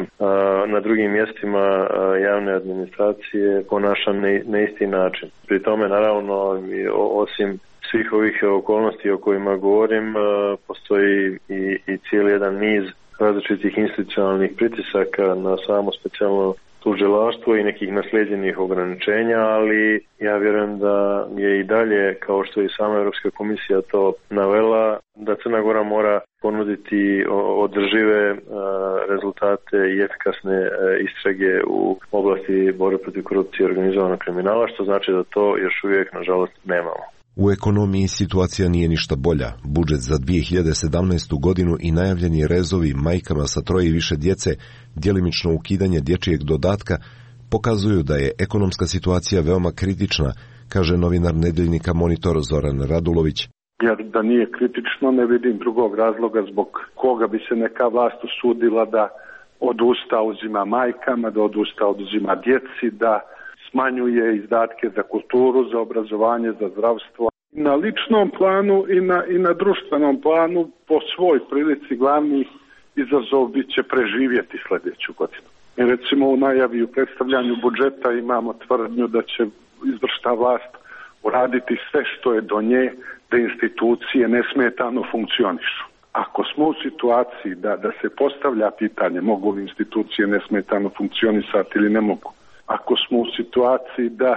Speaker 14: na drugim mjestima javne administracije ponaša na isti način. Pri tome, naravno, osim svih ovih okolnosti o kojima govorim, postoji i cijeli jedan niz različitih institucionalnih pritisaka na samo specijalno tužilaštvo i nekih naslijeđenih ograničenja, ali ja vjerujem da je i dalje, kao što je i sama Europska komisija to navela, da Crna Gora mora ponuditi održive rezultate i efikasne istrage u oblasti borbe protiv korupcije i organizovanog kriminala, što znači da to još uvijek, nažalost, nemamo.
Speaker 11: U ekonomiji situacija nije ništa bolja. Budžet za 2017. godinu i najavljeni rezovi majkama sa 3 i više djece, djelimično ukidanje dječjeg dodatka, pokazuju da je ekonomska situacija veoma kritična, kaže novinar Nedjeljnika Monitor Zoran Radulović.
Speaker 15: Jer da nije kritično ne vidim drugog razloga zbog koga bi se neka vlast usudila da odusta uzima majkama, da odusta oduzima djeci, da smanjuje izdatke za kulturu, za obrazovanje, za zdravstvo. Na ličnom planu i na društvenom planu po svoj prilici glavni izazov bit će preživjeti sljedeću godinu. I recimo u najavi u predstavljanju budžeta imamo tvrdnju da će izvršna vlast uraditi sve što je do nje da institucije nesmetano funkcionišu. Ako smo u situaciji da se postavlja pitanje mogu li institucije nesmetano funkcionisati ili ne mogu, ako smo u situaciji da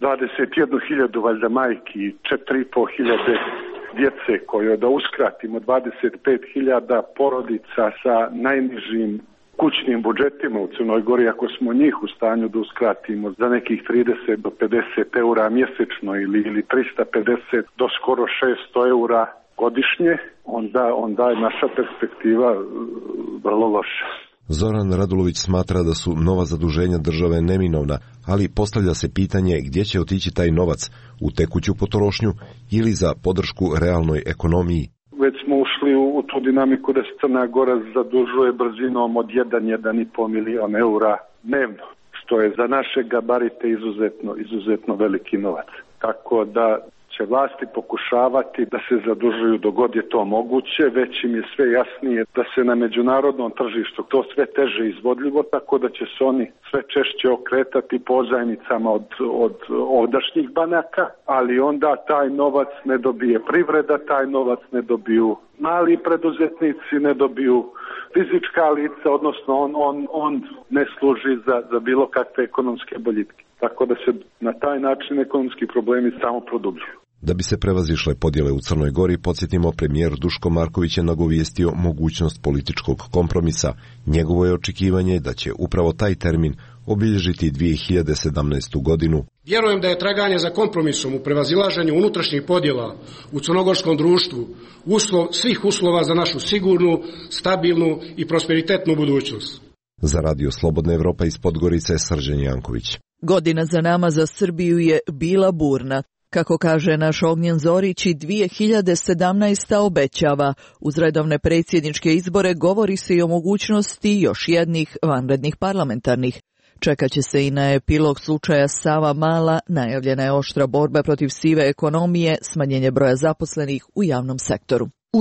Speaker 15: 21.000 valjda majki i 4.500 djece koje da uskratimo 25.000 porodica sa najnižim kućnim budžetima u Crnoj Gori, ako smo njih u stanju da uskratimo za nekih 30 do 50 eura mjesečno ili 350 do skoro 600 eura godišnje, onda je naša perspektiva vrlo loša.
Speaker 11: Zoran Radulović smatra da su nova zaduženja države neminovna, ali postavlja se pitanje gdje će otići taj novac, u tekuću potrošnju ili za podršku realnoj ekonomiji.
Speaker 15: Već smo ušli u tu dinamiku da se Crna Gora zadužuje brzinom od 1,5 milion eura dnevno, što je za naše gabarite izuzetno veliki novac. Tako da će vlasti pokušavati da se zadužuju dok god je to moguće, već im je sve jasnije da se na međunarodnom tržištu to sve teže izvodljivo, tako da će se oni sve češće okretati pozajmicama od ovdašnjih banaka, ali onda taj novac ne dobije privreda, taj novac ne dobiju mali preduzetnici, ne dobiju fizička lica, odnosno on ne služi za bilo kakve ekonomske boljitke. Tako da se na taj način ekonomski problemi samo produbljuju.
Speaker 11: Da bi se prevazišle podjele u Crnoj Gori, podsjetimo, premijer Duško Marković je nagovijestio mogućnost političkog kompromisa. Njegovo je očekivanje da će upravo taj termin obilježiti 2017. godinu.
Speaker 3: Vjerujem da je traganje za kompromisom u prevazilaženju unutrašnjih podjela u crnogorskom društvu svih uslova za našu sigurnu, stabilnu i prosperitetnu budućnost.
Speaker 11: Za Radio Slobodna Evropa iz Podgorice, Srđan Janković.
Speaker 9: Godina za nama za Srbiju je bila burna. Kako kaže naš Ognjen Zorić, i 2017. obećava. Uz redovne predsjedničke izbore govori se i o mogućnosti još jednih vanrednih parlamentarnih. Čekaće se i na epilog slučaja Sava Mala, najavljena je oštra borba protiv sive ekonomije, smanjenje broja zaposlenih u javnom sektoru.
Speaker 12: U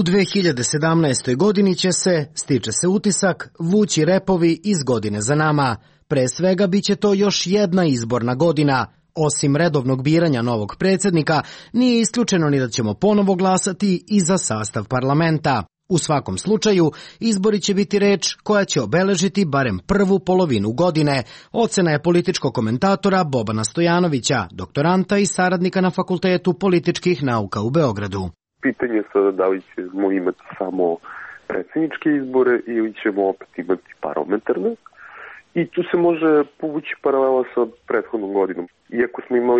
Speaker 12: 2017. godini će se, stiče se utisak, vući repovi iz godine za nama. Pre svega biće to još jedna izborna godina. Osim redovnog biranja novog predsjednika, nije isključeno ni da ćemo ponovo glasati i za sastav parlamenta. U svakom slučaju, izbori će biti reč koja će obeležiti barem prvu polovinu godine. Ocena je političkog komentatora Bobana Stojanovića, doktoranta i saradnika na Fakultetu političkih nauka u Beogradu.
Speaker 4: Pitanje je sada da li ćemo imati samo predsjedničke izbore ili ćemo opet imati parlamentarne. I tu se može povući paralela sa prethodnom godinom. Iako smo imali,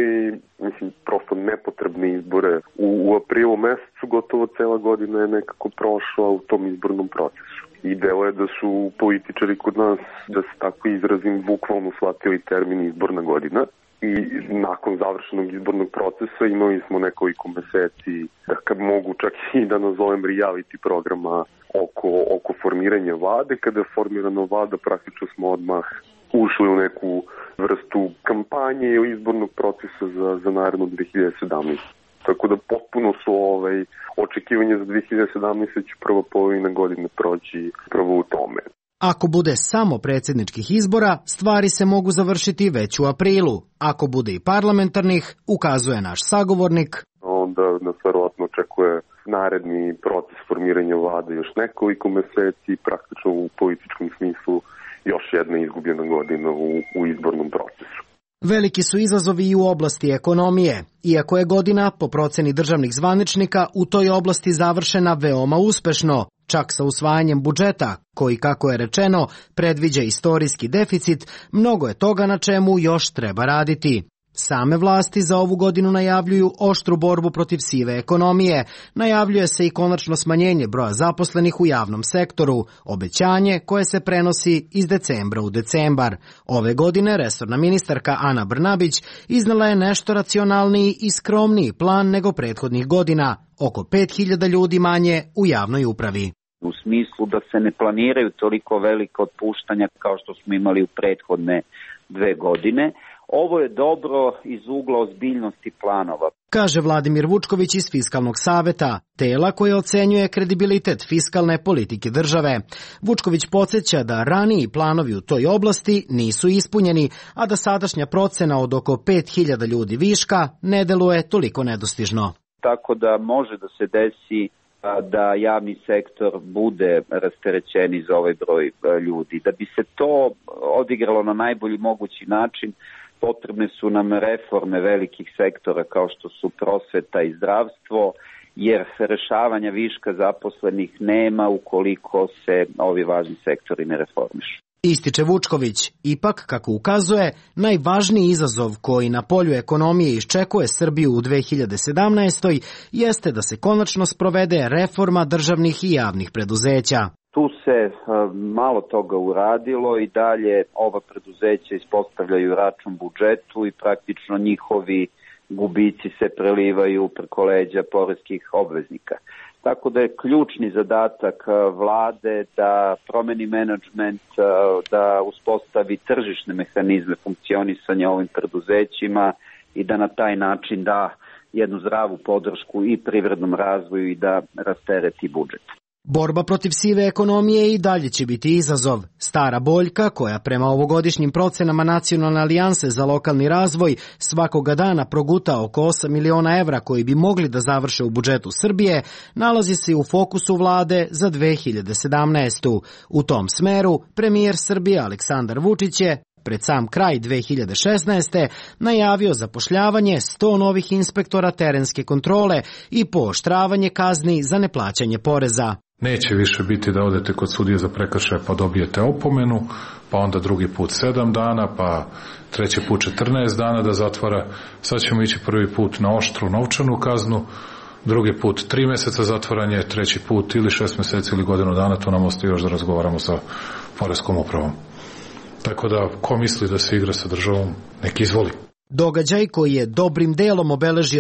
Speaker 4: prosto nepotrebne izbore u aprilu mesecu, gotovo cela godina je nekako prošla u tom izbornom procesu. I delo je da su političari kod nas, da se tako izrazim, bukvalno shvatili termin izborna godina. I nakon završenog izbornog procesa imali smo nekoliko meseci, da kad mogu čak i da nazovem reality programa oko formiranja vlade. Kada je formirana vlada, praktično smo odmah ušli u neku vrstu kampanje ili izbornog procesa za narednu 2017. Tako da potpuno su očekivanje za 2017. će prva polovina godine proći prvo u tome.
Speaker 12: Ako bude samo predsjedničkih izbora, stvari se mogu završiti već u aprilu. Ako bude i parlamentarnih, ukazuje naš sagovornik,
Speaker 4: onda nas verovatno očekuje naredni proces formiranja vlade još nekoliko meseci, praktično u političkom smislu još jedna izgubljena godina u izbornom procesu.
Speaker 12: Veliki su izazovi i u oblasti ekonomije. Iako je godina, po proceni državnih zvaničnika, u toj oblasti završena veoma uspešno, čak sa usvajanjem budžeta, koji, kako je rečeno, predviđa istorijski deficit, mnogo je toga na čemu još treba raditi. Same vlasti za ovu godinu najavljuju oštru borbu protiv sive ekonomije, najavljuje se i konačno smanjenje broja zaposlenih u javnom sektoru, obećanje koje se prenosi iz decembra u decembar. Ove godine resorna ministarka Ana Brnabić iznala je nešto racionalniji i skromniji plan nego prethodnih godina, oko 5.000 ljudi manje u javnoj upravi.
Speaker 13: U smislu da se ne planiraju toliko velike otpuštanja kao što smo imali u prethodne 2 godine. Ovo je dobro iz ugla ozbiljnosti planova.
Speaker 12: Kaže Vladimir Vučković iz Fiskalnog saveta, tela koje ocenjuje kredibilitet fiskalne politike države. Vučković podsjeća da raniji planovi u toj oblasti nisu ispunjeni, a da sadašnja procena od oko 5.000 ljudi viška ne deluje toliko nedostižno.
Speaker 13: Tako da može da se desi da javni sektor bude rasterećen za ovaj broj ljudi. Da bi se to odigralo na najbolji mogući način, potrebne su nam reforme velikih sektora kao što su prosveta i zdravstvo, jer rešavanja viška zaposlenih nema ukoliko se ovi važni sektori ne reformišu.
Speaker 12: Ističe Vučković, ipak, kako ukazuje, najvažniji izazov koji na polju ekonomije iščekuje Srbiju u 2017. jeste da se konačno sprovede reforma državnih i javnih preduzeća.
Speaker 13: Tu se malo toga uradilo i dalje ova preduzeća ispostavljaju račun budžetu i praktično njihovi gubici se prelivaju preko leđa poreskih obveznika. Tako da je ključni zadatak vlade da promeni menadžment, da uspostavi tržišne mehanizme funkcionisanja ovim preduzećima i da na taj način da jednu zdravu podršku i privrednom razvoju i da rastereti budžet.
Speaker 12: Borba protiv sive ekonomije i dalje će biti izazov. Stara boljka, koja prema ovogodišnjim procenama Nacionalne alijanse za lokalni razvoj svakoga dana proguta oko 8 miliona evra koji bi mogli da završe u budžetu Srbije, nalazi se u fokusu vlade za 2017. U tom smeru premijer Srbije Aleksandar Vučić je pred sam kraj 2016. najavio zapošljavanje 100 novih inspektora terenske kontrole i pooštravanje kazni za neplaćanje poreza.
Speaker 16: Neće više biti da odete kod sudije za prekršaje pa dobijete opomenu, pa onda drugi put 7 dana, pa treći put 14 dana da zatvara. Sad ćemo ići prvi put na oštru novčanu kaznu, drugi put 3 meseca zatvaranje, treći put ili 6 meseci ili godinu dana, to nam ostaje još da razgovaramo sa poreskom upravom. Tako da, ko misli da se igra sa državom, nek izvoli.
Speaker 12: Događaj koji je dobrim delom obeležio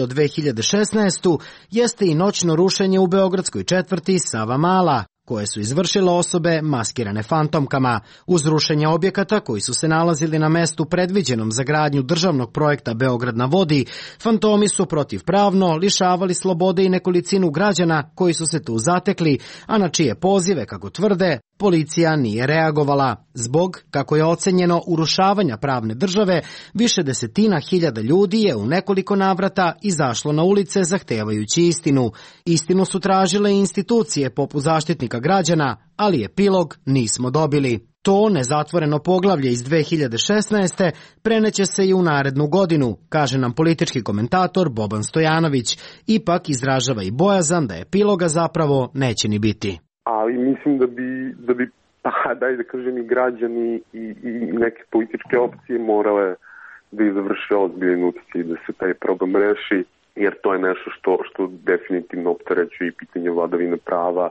Speaker 12: 2016. jeste i noćno rušenje u beogradskoj četvrti Savamala, koje su izvršile osobe maskirane fantomkama. Uz rušenje objekata koji su se nalazili na mestu predviđenom za gradnju državnog projekta Beograd na vodi, fantomi su protivpravno lišavali slobode i nekolicinu građana koji su se tu zatekli, a na čije pozive, kako tvrde, policija nije reagovala. Zbog, kako je ocenjeno, urušavanja pravne države, više desetina hiljada ljudi je u nekoliko navrata izašlo na ulice zahtevajući istinu. Istinu su tražile institucije poput Zaštitnika građana, ali epilog nismo dobili. To nezatvoreno poglavlje iz 2016. preneće se i u narednu godinu, kaže nam politički komentator Boban Stojanović. Ipak izražava i bojazan da epiloga zapravo neće ni biti.
Speaker 4: Ali mislim da bi daj da kažem, i građani i neke političke opcije morale da izvrše ozbiljan utjecaj da se taj problem reši, jer to je nešto što definitivno opterećuje i pitanje vladavine prava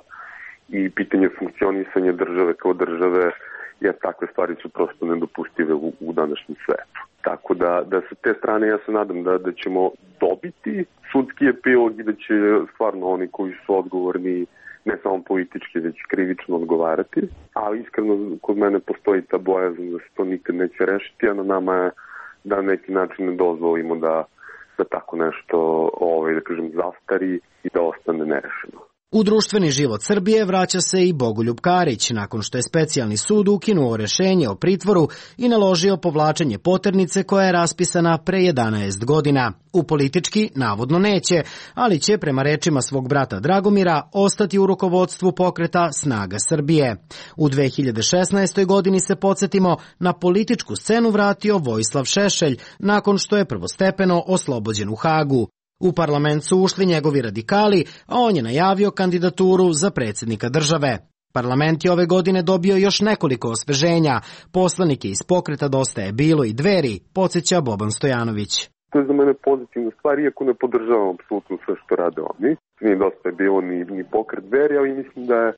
Speaker 4: i pitanje funkcionisanja države kao države, jer takve stvari su prosto nedopustive u današnjem svetu. Tako da sa te strane ja se nadam da ćemo dobiti sudski epilog i da će stvarno oni koji su odgovorni ne samo politički, već krivično odgovarati, ali iskreno kod mene postoji ta bojazan da se to nikad neće rešiti, a na nama je da na neki način ne dozvolimo da tako nešto da kažem, zastari i da ostane nerešeno.
Speaker 12: U društveni život Srbije vraća se i Bogoljub Karić, nakon što je specijalni sud ukinuo rešenje o pritvoru i naložio povlačenje poternice koja je raspisana pre 11 godina. U politički navodno neće, ali će, prema rečima svog brata Dragomira, ostati u rukovodstvu pokreta Snaga Srbije. U 2016. godini se, podsjetimo, na političku scenu vratio Vojislav Šešelj, nakon što je prvostepeno oslobođen u Hagu. U parlament su ušli njegovi radikali, a on je najavio kandidaturu za predsjednika države. Parlament je ove godine dobio još nekoliko osveženja. Poslanike iz pokreta Dosta je bilo i Dveri, podsjeća Boban Stojanović.
Speaker 4: To je za mene pozitivna stvar, iako ne podržavam apsolutno sve što rade oni. Nije Dosta je bilo ni pokret Dveri, ali mislim da je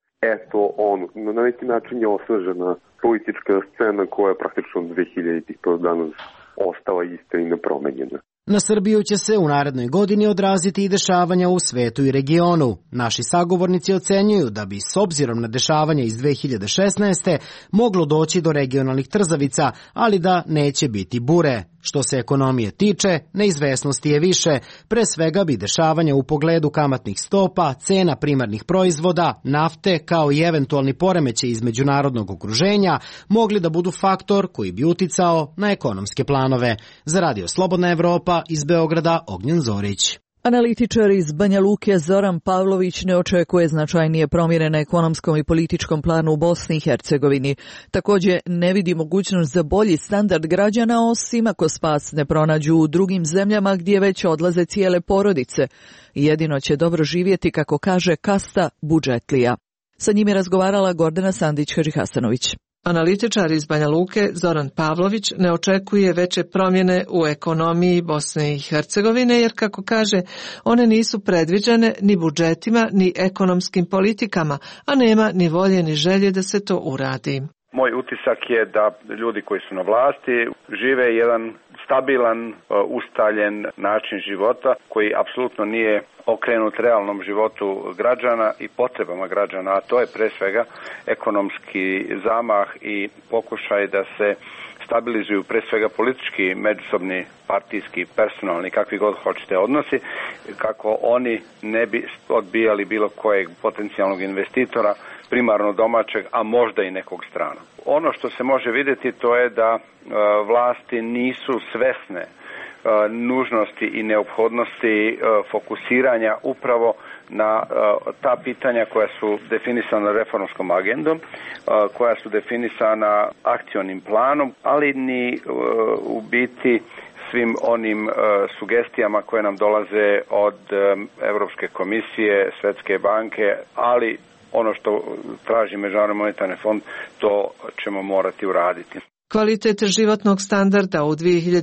Speaker 4: na neki način je osvežena politička scena koja je praktično 2000-ih do danas ostala ista i nepromenjena.
Speaker 12: Na Srbiju će se u narednoj godini odraziti i dešavanja u svetu i regionu. Naši sagovornici ocenjuju da bi, s obzirom na dešavanja iz 2016. moglo doći do regionalnih trzavica, ali da neće biti bure. Što se ekonomije tiče, neizvesnosti je više, pre svega bi dešavanja u pogledu kamatnih stopa, cena primarnih proizvoda, nafte, kao i eventualni poremećaj iz međunarodnog okruženja, mogli da budu faktor koji bi uticao na ekonomske planove. Za Radio Slobodna Evropa iz Beograda, Ognjen Zorić.
Speaker 9: Analitičar iz Banja Luke Zoran Pavlović ne očekuje značajnije promjene na ekonomskom i političkom planu u Bosni i Hercegovini. Također ne vidi mogućnost za bolji standard građana, osim ako spas ne pronađu u drugim zemljama gdje već odlaze cijele porodice. Jedino će dobro živjeti, kako kaže, kasta budžetlija. Sa njim je razgovarala Gordana Sandić-Hadžihasanović.
Speaker 17: Analitičar iz Banja Luke Zoran Pavlović ne očekuje veće promjene u ekonomiji Bosne i Hercegovine, jer, kako kaže, one nisu predviđene ni budžetima ni ekonomskim politikama, a nema ni volje ni želje da se to uradi.
Speaker 20: Moj utisak je da ljudi koji su na vlasti žive jedan stabilan, ustaljen način života koji apsolutno nije okrenut realnom životu građana i potrebama građana, a to je pre svega ekonomski zamah i pokušaj da se stabilizuju pre svega politički, međusobni, partijski, personalni, kakvi god hoćete odnosi, kako oni ne bi odbijali bilo kojeg potencijalnog investitora, primarno domaćeg, a možda i nekog strana. Ono što se može vidjeti to je da vlasti nisu svesne nužnosti i neophodnosti fokusiranja upravo na ta pitanja koja su definisana reformskom agendom, koja su definisana akcionim planom, ali ni u biti svim onim sugestijama koje nam dolaze od Europske komisije, Svjetske banke, ali ono što traži Međunarodni monetarni fond, to ćemo morati uraditi.
Speaker 17: Kvalitet životnog standarda u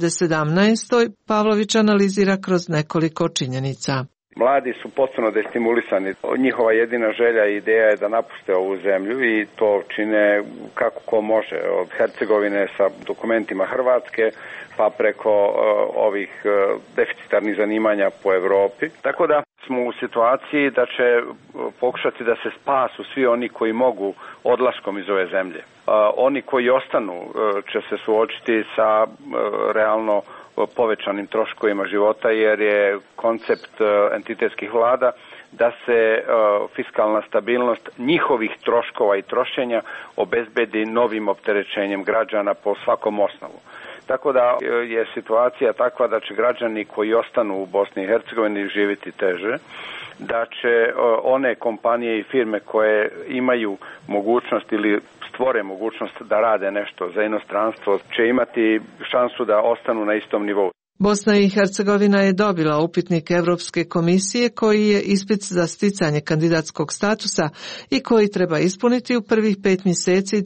Speaker 17: 2017. Pavlović analizira kroz nekoliko činjenica.
Speaker 20: Mladi su potpuno destimulisani. Njihova jedina želja i ideja je da napuste ovu zemlju i to čine kako ko može. Od Hercegovine sa dokumentima Hrvatske pa preko ovih deficitarnih zanimanja po Europi. Tako da smo u situaciji da će pokušati da se spasu svi oni koji mogu odlaskom iz ove zemlje. Oni koji ostanu će se suočiti sa realno povećanim troškovima života, jer je koncept entitetskih vlada da se fiskalna stabilnost njihovih troškova i trošenja obezbedi novim opterećenjem građana po svakom osnovu. Tako da je situacija takva da će građani koji ostanu u Bosni i Hercegovini živjeti teže, da će one kompanije i firme koje imaju mogućnost ili stvore mogućnost da rade nešto za inostranstvo, će imati šansu da ostanu na istom nivou.
Speaker 17: Bosna i Hercegovina je dobila upitnik Europske komisije koji je ispit za sticanje kandidatskog statusa i koji treba ispuniti u prvih 5 mjeseci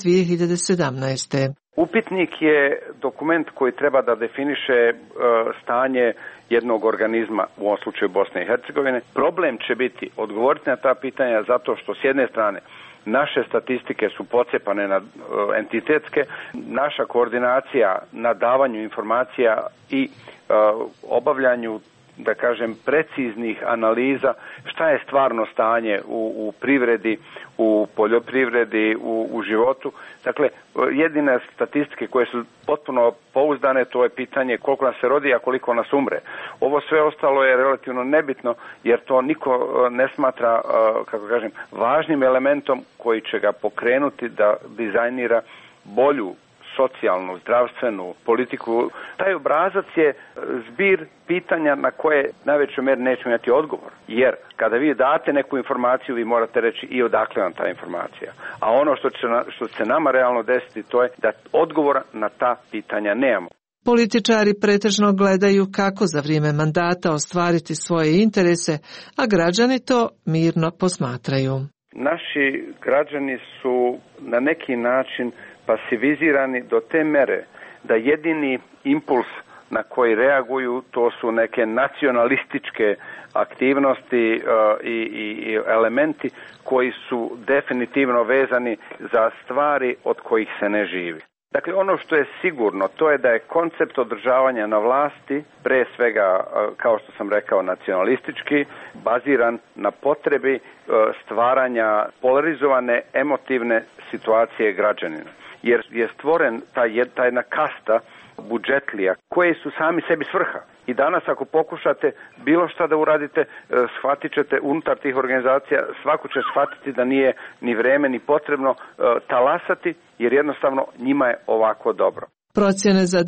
Speaker 17: 2017.
Speaker 20: Upitnik je dokument koji treba da definiše stanje jednog organizma, u ovom slučaju Bosne i Hercegovine. Problem će biti odgovoriti na ta pitanja zato što s jedne strane naše statistike su pocepane na entitetske, naša koordinacija na davanju informacija i obavljanju, da kažem, preciznih analiza šta je stvarno stanje u privredi, u poljoprivredi, u životu. Dakle, jedine statistike koje su potpuno pouzdane, to je pitanje koliko nas se rodi, a koliko nas umre. Ovo sve ostalo je relativno nebitno, jer to niko ne smatra, kako kažem, važnim elementom koji će ga pokrenuti da dizajnira bolju socijalnu, zdravstvenu politiku. Taj obrazac je zbir pitanja na koje najvećoj mjeri nećemo imati odgovor. Jer kada vi date neku informaciju, vi morate reći i odakle vam ta informacija. A ono što će se nama realno desiti, to je da odgovora na ta pitanja nemamo.
Speaker 17: Političari pretežno gledaju kako za vrijeme mandata ostvariti svoje interese, a građani to mirno posmatraju.
Speaker 20: Naši građani su na neki način pasivizirani do te mere da jedini impuls na koji reaguju to su neke nacionalističke aktivnosti i elementi koji su definitivno vezani za stvari od kojih se ne živi. Dakle, ono što je sigurno, to je da je koncept održavanja na vlasti, pre svega, kao što sam rekao, nacionalistički, baziran na potrebi stvaranja polarizovane emotivne situacije građanina. Jer je stvoren ta jedna kasta budžetlija, koje su sami sebi svrha. I danas ako pokušate bilo šta da uradite, shvatit ćete unutar tih organizacija, svako će shvatiti da nije ni vreme ni potrebno talasati, jer jednostavno njima je ovako dobro.
Speaker 17: Procjene za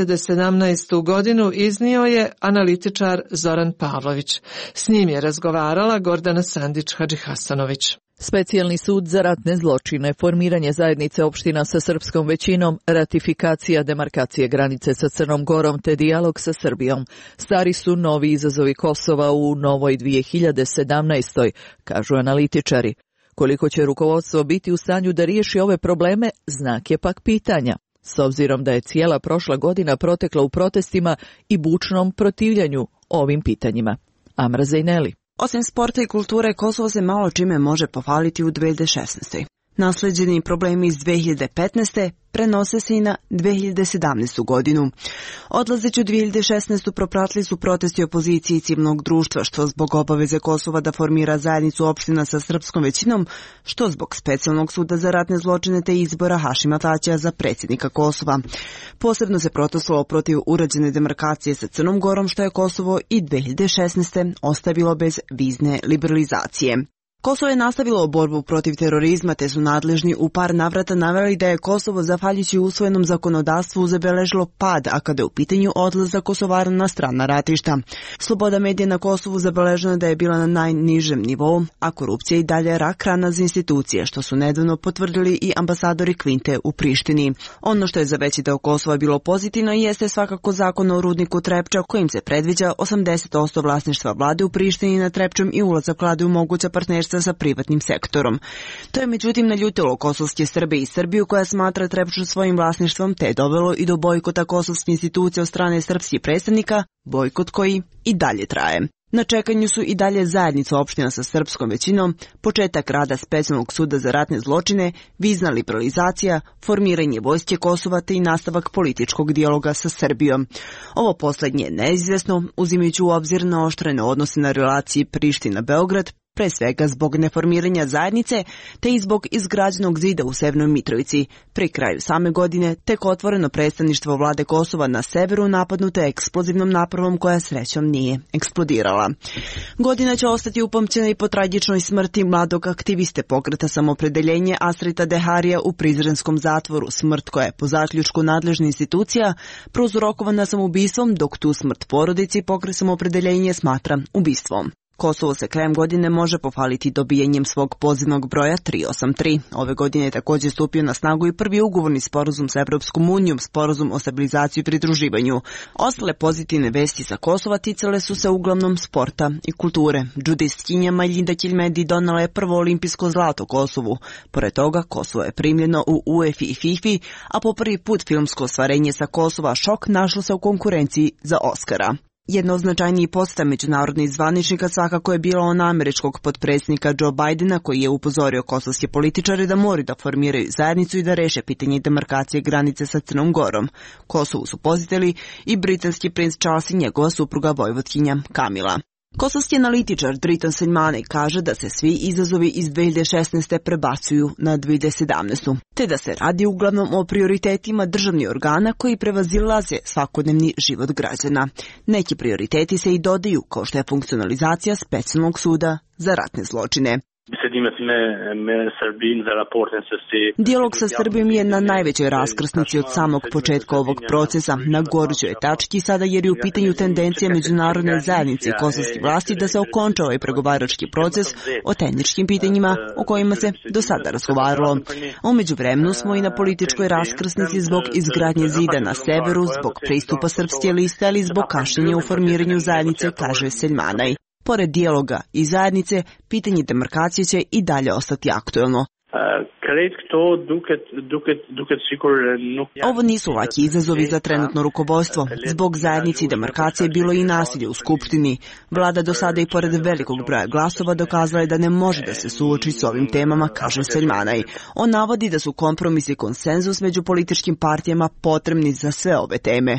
Speaker 17: 2017. godinu iznio je analitičar Zoran Pavlović. S njim je razgovarala Gordana Sandić-Hadžihasanović.
Speaker 9: Specijalni sud za ratne zločine, formiranje zajednice opština sa srpskom većinom, ratifikacija demarkacije granice sa Crnom Gorom te dijalog sa Srbijom. Stari su novi izazovi Kosova u novoj 2017. kažu analitičari. Koliko će rukovodstvo biti u stanju da riješi ove probleme, znak je pak pitanja. S obzirom da je cijela prošla godina protekla u protestima i bučnom protivljanju ovim pitanjima. Amra Zejneli.
Speaker 2: Osim sporta i kulture, Kosovo se malo čime može pohvaliti u 2016. Nasleđeni problemi iz 2015. prenose se i na 2017. godinu. Odlazeći u 2016. propratili su protesti opozicije i civilnog društva, što zbog obaveze Kosova da formira zajednicu opština sa srpskom većinom, što zbog specijalnog suda za ratne zločine te izbora Hašima Taćija za predsjednika Kosova. Posebno se protestovalo protiv urađene demarkacije sa Crnom Gorom, što je Kosovo i 2016. ostavilo bez vizne liberalizacije. Kosovo je nastavilo borbu protiv terorizma, te su nadležni u par navrata naveli da je Kosovo, zahvaljujući usvojenom zakonodavstvu, zabeležilo pad, a kada je u pitanju odlazak Kosovara na strana ratišta. Sloboda medija na Kosovu zabeležena da je bila na najnižem nivou, a korupcija i dalje rak rana za institucije, što su nedavno potvrdili i ambasadori Kvinte u Prištini. Ono što je za veći deo Kosova bilo pozitivno jeste svakako zakon o rudniku Trepča, kojim se predviđa 80% vlasništva vlade u Prištini na Trepčom i ulazak vlade u moguća partnerstva sa privatnim sektorom. To je međutim naljutilo kosovske Srbe i Srbiju, koja smatra Trepču svojim vlasništvom, te je dovelo i do bojkota kosovske institucije od strane srpskih predstavnika, bojkot koji i dalje traje. Na čekanju su i dalje zajednica opština sa srpskom većinom, početak rada specijalnog suda za ratne zločine, vizna liberalizacija, formiranje vojske Kosova te i nastavak političkog dijaloga sa Srbijom. Ovo poslednje je neizvesno, uzimajući u obzir na oštrene odnose na relaciji Priština-Beograd, pre svega zbog neformiranja zajednice, te i zbog izgrađenog zida u Severnoj Mitrovici. Pri kraju same godine tek otvoreno predstavništvo vlade Kosova na severu napadnuto eksplozivnom napravom koja srećom nije eksplodirala. Godina će ostati upamćena i po tragičnoj smrti mladog aktiviste pokreta Samopredeljenje Asrita Deharija u prizrenskom zatvoru, smrt koja je po zaključku nadležnih institucija prouzrokovana samoubistvom, dok tu smrt porodici pokret Samopredeljenje smatra ubistvom. Kosovo se krajem godine može pohvaliti dobijanjem svog pozivnog broja 383. Ove godine je također stupio na snagu i prvi ugovorni sporazum sa Evropskom unijom, sporazum o stabilizaciji i pridruživanju. Ostale pozitivne vesti sa Kosova ticale su se uglavnom sporta i kulture. Džudistkinja Majlinda Kilmedi donala je prvo olimpijsko zlato Kosovu. Pored toga, Kosovo je primljeno u UEFA i FIFA, a po prvi put filmsko ostvarenje sa Kosova Šok našlo se u konkurenciji za Oskara. Jedno od značajnijih posjeta međunarodnih zvaničnika svakako je bila ona američkog potpredsjednika Joe Bidena, koji je upozorio kosovske političare da moraju da formiraju zajednicu i da reše pitanje demarkacije granice sa Crnom Gorom. Kosovu su posjetili i britanski princ Charles i njegova supruga vojvotkinja Kamila. Kosovski analitičar Driton Selmani kaže da se svi izazovi iz 2016. prebacuju na 2017. te da se radi uglavnom o prioritetima državnih organa koji prevazilaze svakodnevni život građana. Neki prioriteti se i dodaju, kao što je funkcionalizacija specijalnog suda za ratne zločine. Dijalog sa Srbijom je na najvećoj raskrsnici od samog početka ovog procesa. Na gorućoj tački sada, jer je u pitanju tendencija međunarodne zajednice i kosovskih vlasti da se okonča ovaj pregovarački proces o tehničkim pitanjima o kojima se do sada razgovaralo. U međuvremenu smo i na političkoj raskrsnici zbog izgradnje zida na severu, zbog pristupa srpske liste, ali zbog kašnjenja u formiranju zajednice, kaže Selmanaj. Pored dijaloga i zajednice, pitanje demarkacije će i dalje ostati aktuelno. Ovo nisu laki izazovi za trenutno rukovodstvo. Zbog zajednice i demarkacije bilo i nasilje u Skupštini. Vlada do sada i pored velikog broja glasova dokazala je da ne može da se suoči s ovim temama, kaže Selmanaj. On navodi da su kompromis i konsenzus među političkim partijama potrebni za sve ove teme.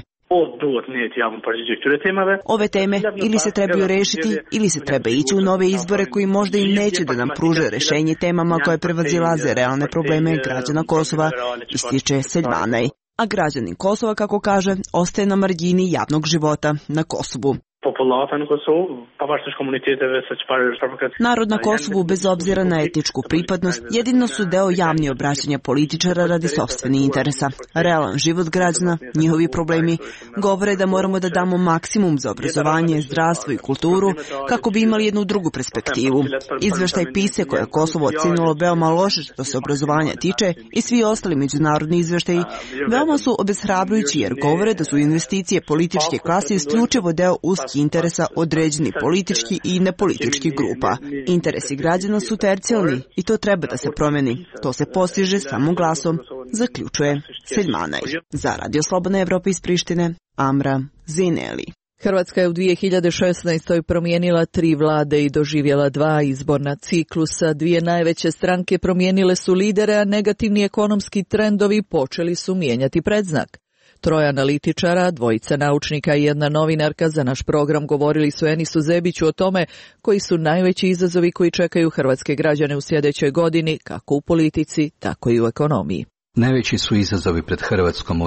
Speaker 2: Ove teme ili se trebaju rešiti ili se treba ići u nove izbore koji možda i neće da nam pruže rešenje temama koje prevazilaze realne probleme građana Kosova, ističe Selmanaj. a građanin Kosova, kako kaže, ostaje na margini javnog života na Kosovu. Narod na Kosovu, bez obzira na etničku pripadnost, jedino su deo javnih obraćanja političara radi sopstvenih interesa. Realan život građana, njihovi problemi, govore da moramo da damo maksimum za obrazovanje, zdravstvo i kulturu kako bi imali jednu drugu perspektivu. Izveštaj PISA koje je Kosovo ocenilo veoma loše što se obrazovanja tiče i svi ostali međunarodni izveštaji veoma su obeshrabrujući jer govore da su investicije političke klase isključivo deo uskih interesa određenih politički i nepolitičkih grupa. Interesi građana su tercijalni i to treba da se promeni. To se postiže samo glasom, zaključuje Seljmanaj. Za Radio Slobodna Evropa iz Prištine, Amra Zineli.
Speaker 9: Hrvatska je u 2016. promijenila 3 vlade i doživjela 2 izborna ciklusa. 2 najveće stranke promijenile su lidere, a negativni ekonomski trendovi počeli su mijenjati predznak. 3 analitičara, 2 naučnika i 1 novinarka za naš program govorili su Enisu Zebiću o tome koji su najveći izazovi koji čekaju hrvatske građane u sljedećoj godini, kako u politici, tako i u ekonomiji.
Speaker 5: Najveći su izazovi pred Hrvatskom u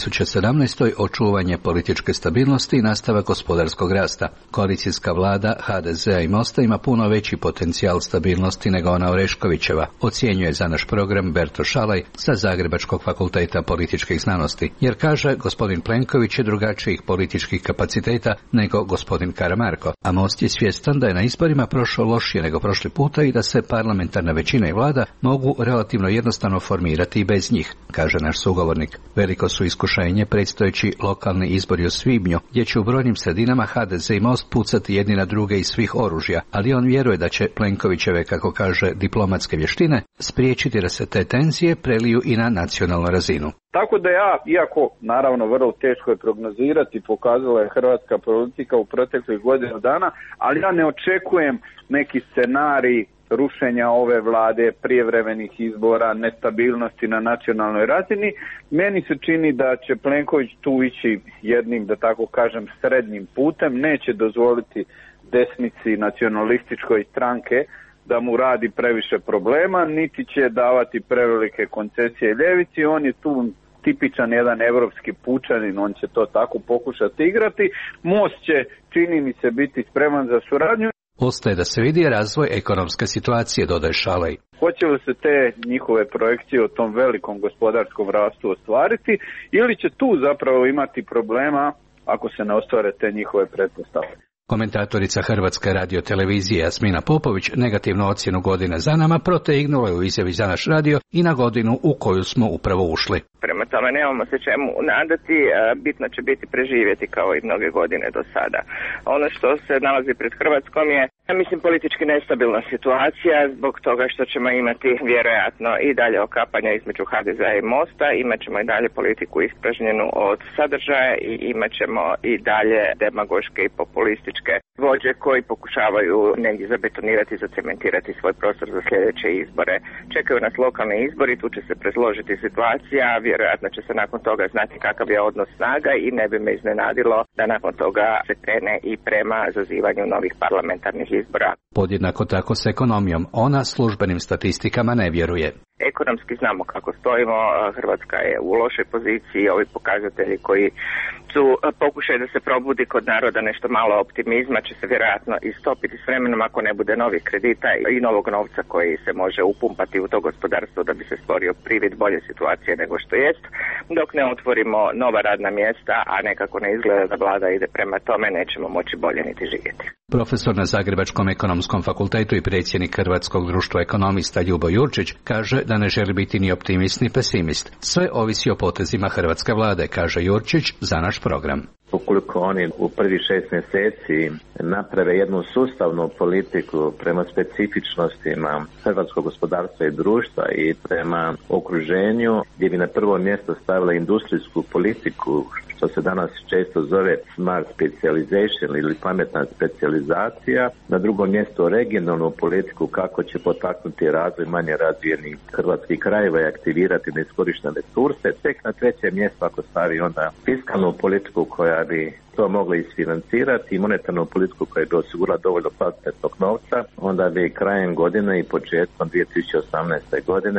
Speaker 5: 2017. očuvanje političke stabilnosti i nastavak gospodarskog rasta. Koalicijska vlada HDZ-a i Mosta ima puno veći potencijal stabilnosti nego ona Oreškovićeva, ocjenjuje za naš program Berto Šalaj sa Zagrebačkog fakulteta političkih znanosti, jer kaže gospodin Plenković je drugačijih političkih kapaciteta nego gospodin Karamarko, a Most je svjestan da je na izborima prošao lošije nego prošli puta i da se parlamentarna većina i vlada mogu relativno jednostavno formirati i bez njih, kaže naš sugovornik. Veliko su iskušenje predstojeći lokalni izbori u svibnju, gdje će u brojnim sredinama HDZ i Most pucati jedni na druge iz svih oružja, ali on vjeruje da će Plenkovićeve, kako kaže, diplomatske vještine spriječiti da se te tenzije preliju i na nacionalnu razinu.
Speaker 13: Tako da ja, iako naravno vrlo teško je prognozirati, pokazala je hrvatska politika u proteklih godinu dana, ali ja ne očekujem neki scenarij rušenja ove vlade, prijevremenih izbora, nestabilnosti na nacionalnoj razini. Meni se čini da će Plenković tu ići jednim, da tako kažem, srednjim putem, neće dozvoliti desnici nacionalističkoj stranke da mu radi previše problema, niti će davati prevelike koncesije ljevici. On je tu tipičan jedan evropski pučanin, on će to tako pokušati igrati. Most će, čini mi se, biti spreman za suradnju.
Speaker 5: Ostaje da se vidi razvoj ekonomske situacije, dodaje Šalej.
Speaker 13: Hoće li se te njihove projekcije o tom velikom gospodarskom rastu ostvariti ili će tu zapravo imati problema ako se ne ostvare te njihove pretpostavke?
Speaker 5: Komentatorica Hrvatske radiotelevizije Jasmina Popović negativnu ocjenu godine za nama proteignula je u izjavi za naš radio i na godinu u koju smo upravo ušli.
Speaker 18: Prema tome nemamo se čemu nadati, bitno će biti preživjeti kao i mnoge godine do sada. Ono što se nalazi pred Hrvatskom je, mislim, politički nestabilna situacija zbog toga što ćemo imati vjerojatno i dalje okapanja između HDZ-a i Mosta, imat ćemo i dalje politiku ispražnjenu od sadržaja i imat ćemo i dalje demagoške i populističke vođe koji pokušavaju negdje zabetonirati i zacementirati svoj prostor za sljedeće izbore. Čekaju nas lokalni izbori, tu će se prezložiti situacija, vjerojatno će se nakon toga znati kakav je odnos snaga i ne bi me iznenadilo da nakon toga se krene i prema zazivanju novih parlamentarnih izbora.
Speaker 5: Podjednako tako s ekonomijom, ona službenim statistikama ne vjeruje.
Speaker 18: Ekonomski znamo kako stojimo, Hrvatska je u lošoj poziciji, ovi pokazatelji koji su pokušaj da se probudi kod naroda nešto malo optimizma će se vjerojatno istopiti s vremenom ako ne bude novih kredita i novog novca koji se može upumpati u to gospodarstvo da bi se stvorio privid bolje situacije nego što jest. Dok ne otvorimo nova radna mjesta, a nekako ne izgleda da vlada ide prema tome, nećemo moći bolje niti živjeti.
Speaker 5: Profesor na Zagrebačkom ekonomskom fakultetu i predsjednik Hrvatskog društva ekonomista Ljubo Jurčić kaže da ne želi biti ni optimist ni pesimist. Sve ovisi o potezima hrvatske vlade, kaže Jurčić za naš program.
Speaker 21: Ukoliko oni u prvih 6 mjeseci naprave jednu sustavnu politiku prema specifičnostima hrvatskog gospodarstva i društva i prema okruženju, gdje bi na prvo mjesto stavila industrijsku politiku, što se danas često zove smart specialization ili pametna specijalizacija, na drugom mjestu regionalnu politiku kako će potaknuti razvoj manje razvijenih hrvatskih krajeva i aktivirati neiskorištene resurse, tek na treće mjesto ako stavi onda fiskalnu politiku koja bi to mogla isfinancirati i monetarnu politiku koja bi osigurala dovoljno kvalitetnog novca, onda bi krajem godine i početkom 2018. godine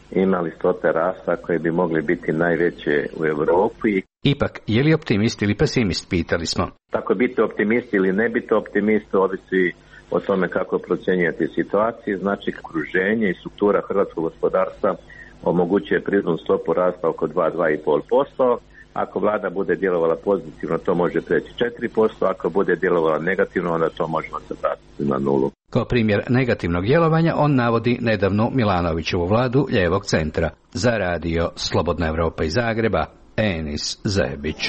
Speaker 21: imali stope rasta koje bi mogli biti najveće u Europi.
Speaker 5: Ipak, je li optimist ili pesimist, pitali smo.
Speaker 21: Tako biti optimist ili ne biti optimist ovisi o tome kako procjenjujete situaciju. Znači, okruženje i struktura hrvatskog gospodarstva omogućuje prirodnu stopu rasta oko 2-2,5%. Ako vlada bude djelovala pozitivno, to može preći 4%, ako bude djelovala negativno, onda to možemo se vratiti na nulu.
Speaker 5: Kao primjer negativnog djelovanja on navodi nedavnu Milanovićevu vladu lijevog centra. Za radio Slobodna Evropa iz Zagreba, Enis Zebić.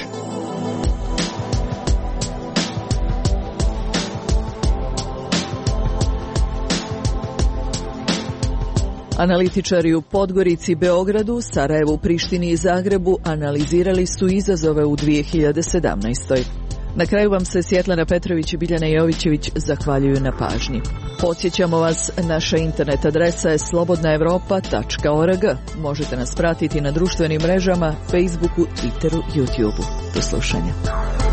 Speaker 9: Analitičari u Podgorici, Beogradu, Sarajevu, Prištini i Zagrebu analizirali su izazove u 2017. Na kraju vam se Svjetlana Petrović i Biljana Jovićević zahvaljuju na pažnji. Podsjećamo vas, naša internet adresa je slobodnaevropa.org. Možete nas pratiti na društvenim mrežama, Facebooku, Twitteru, YouTubeu. Do slušanja.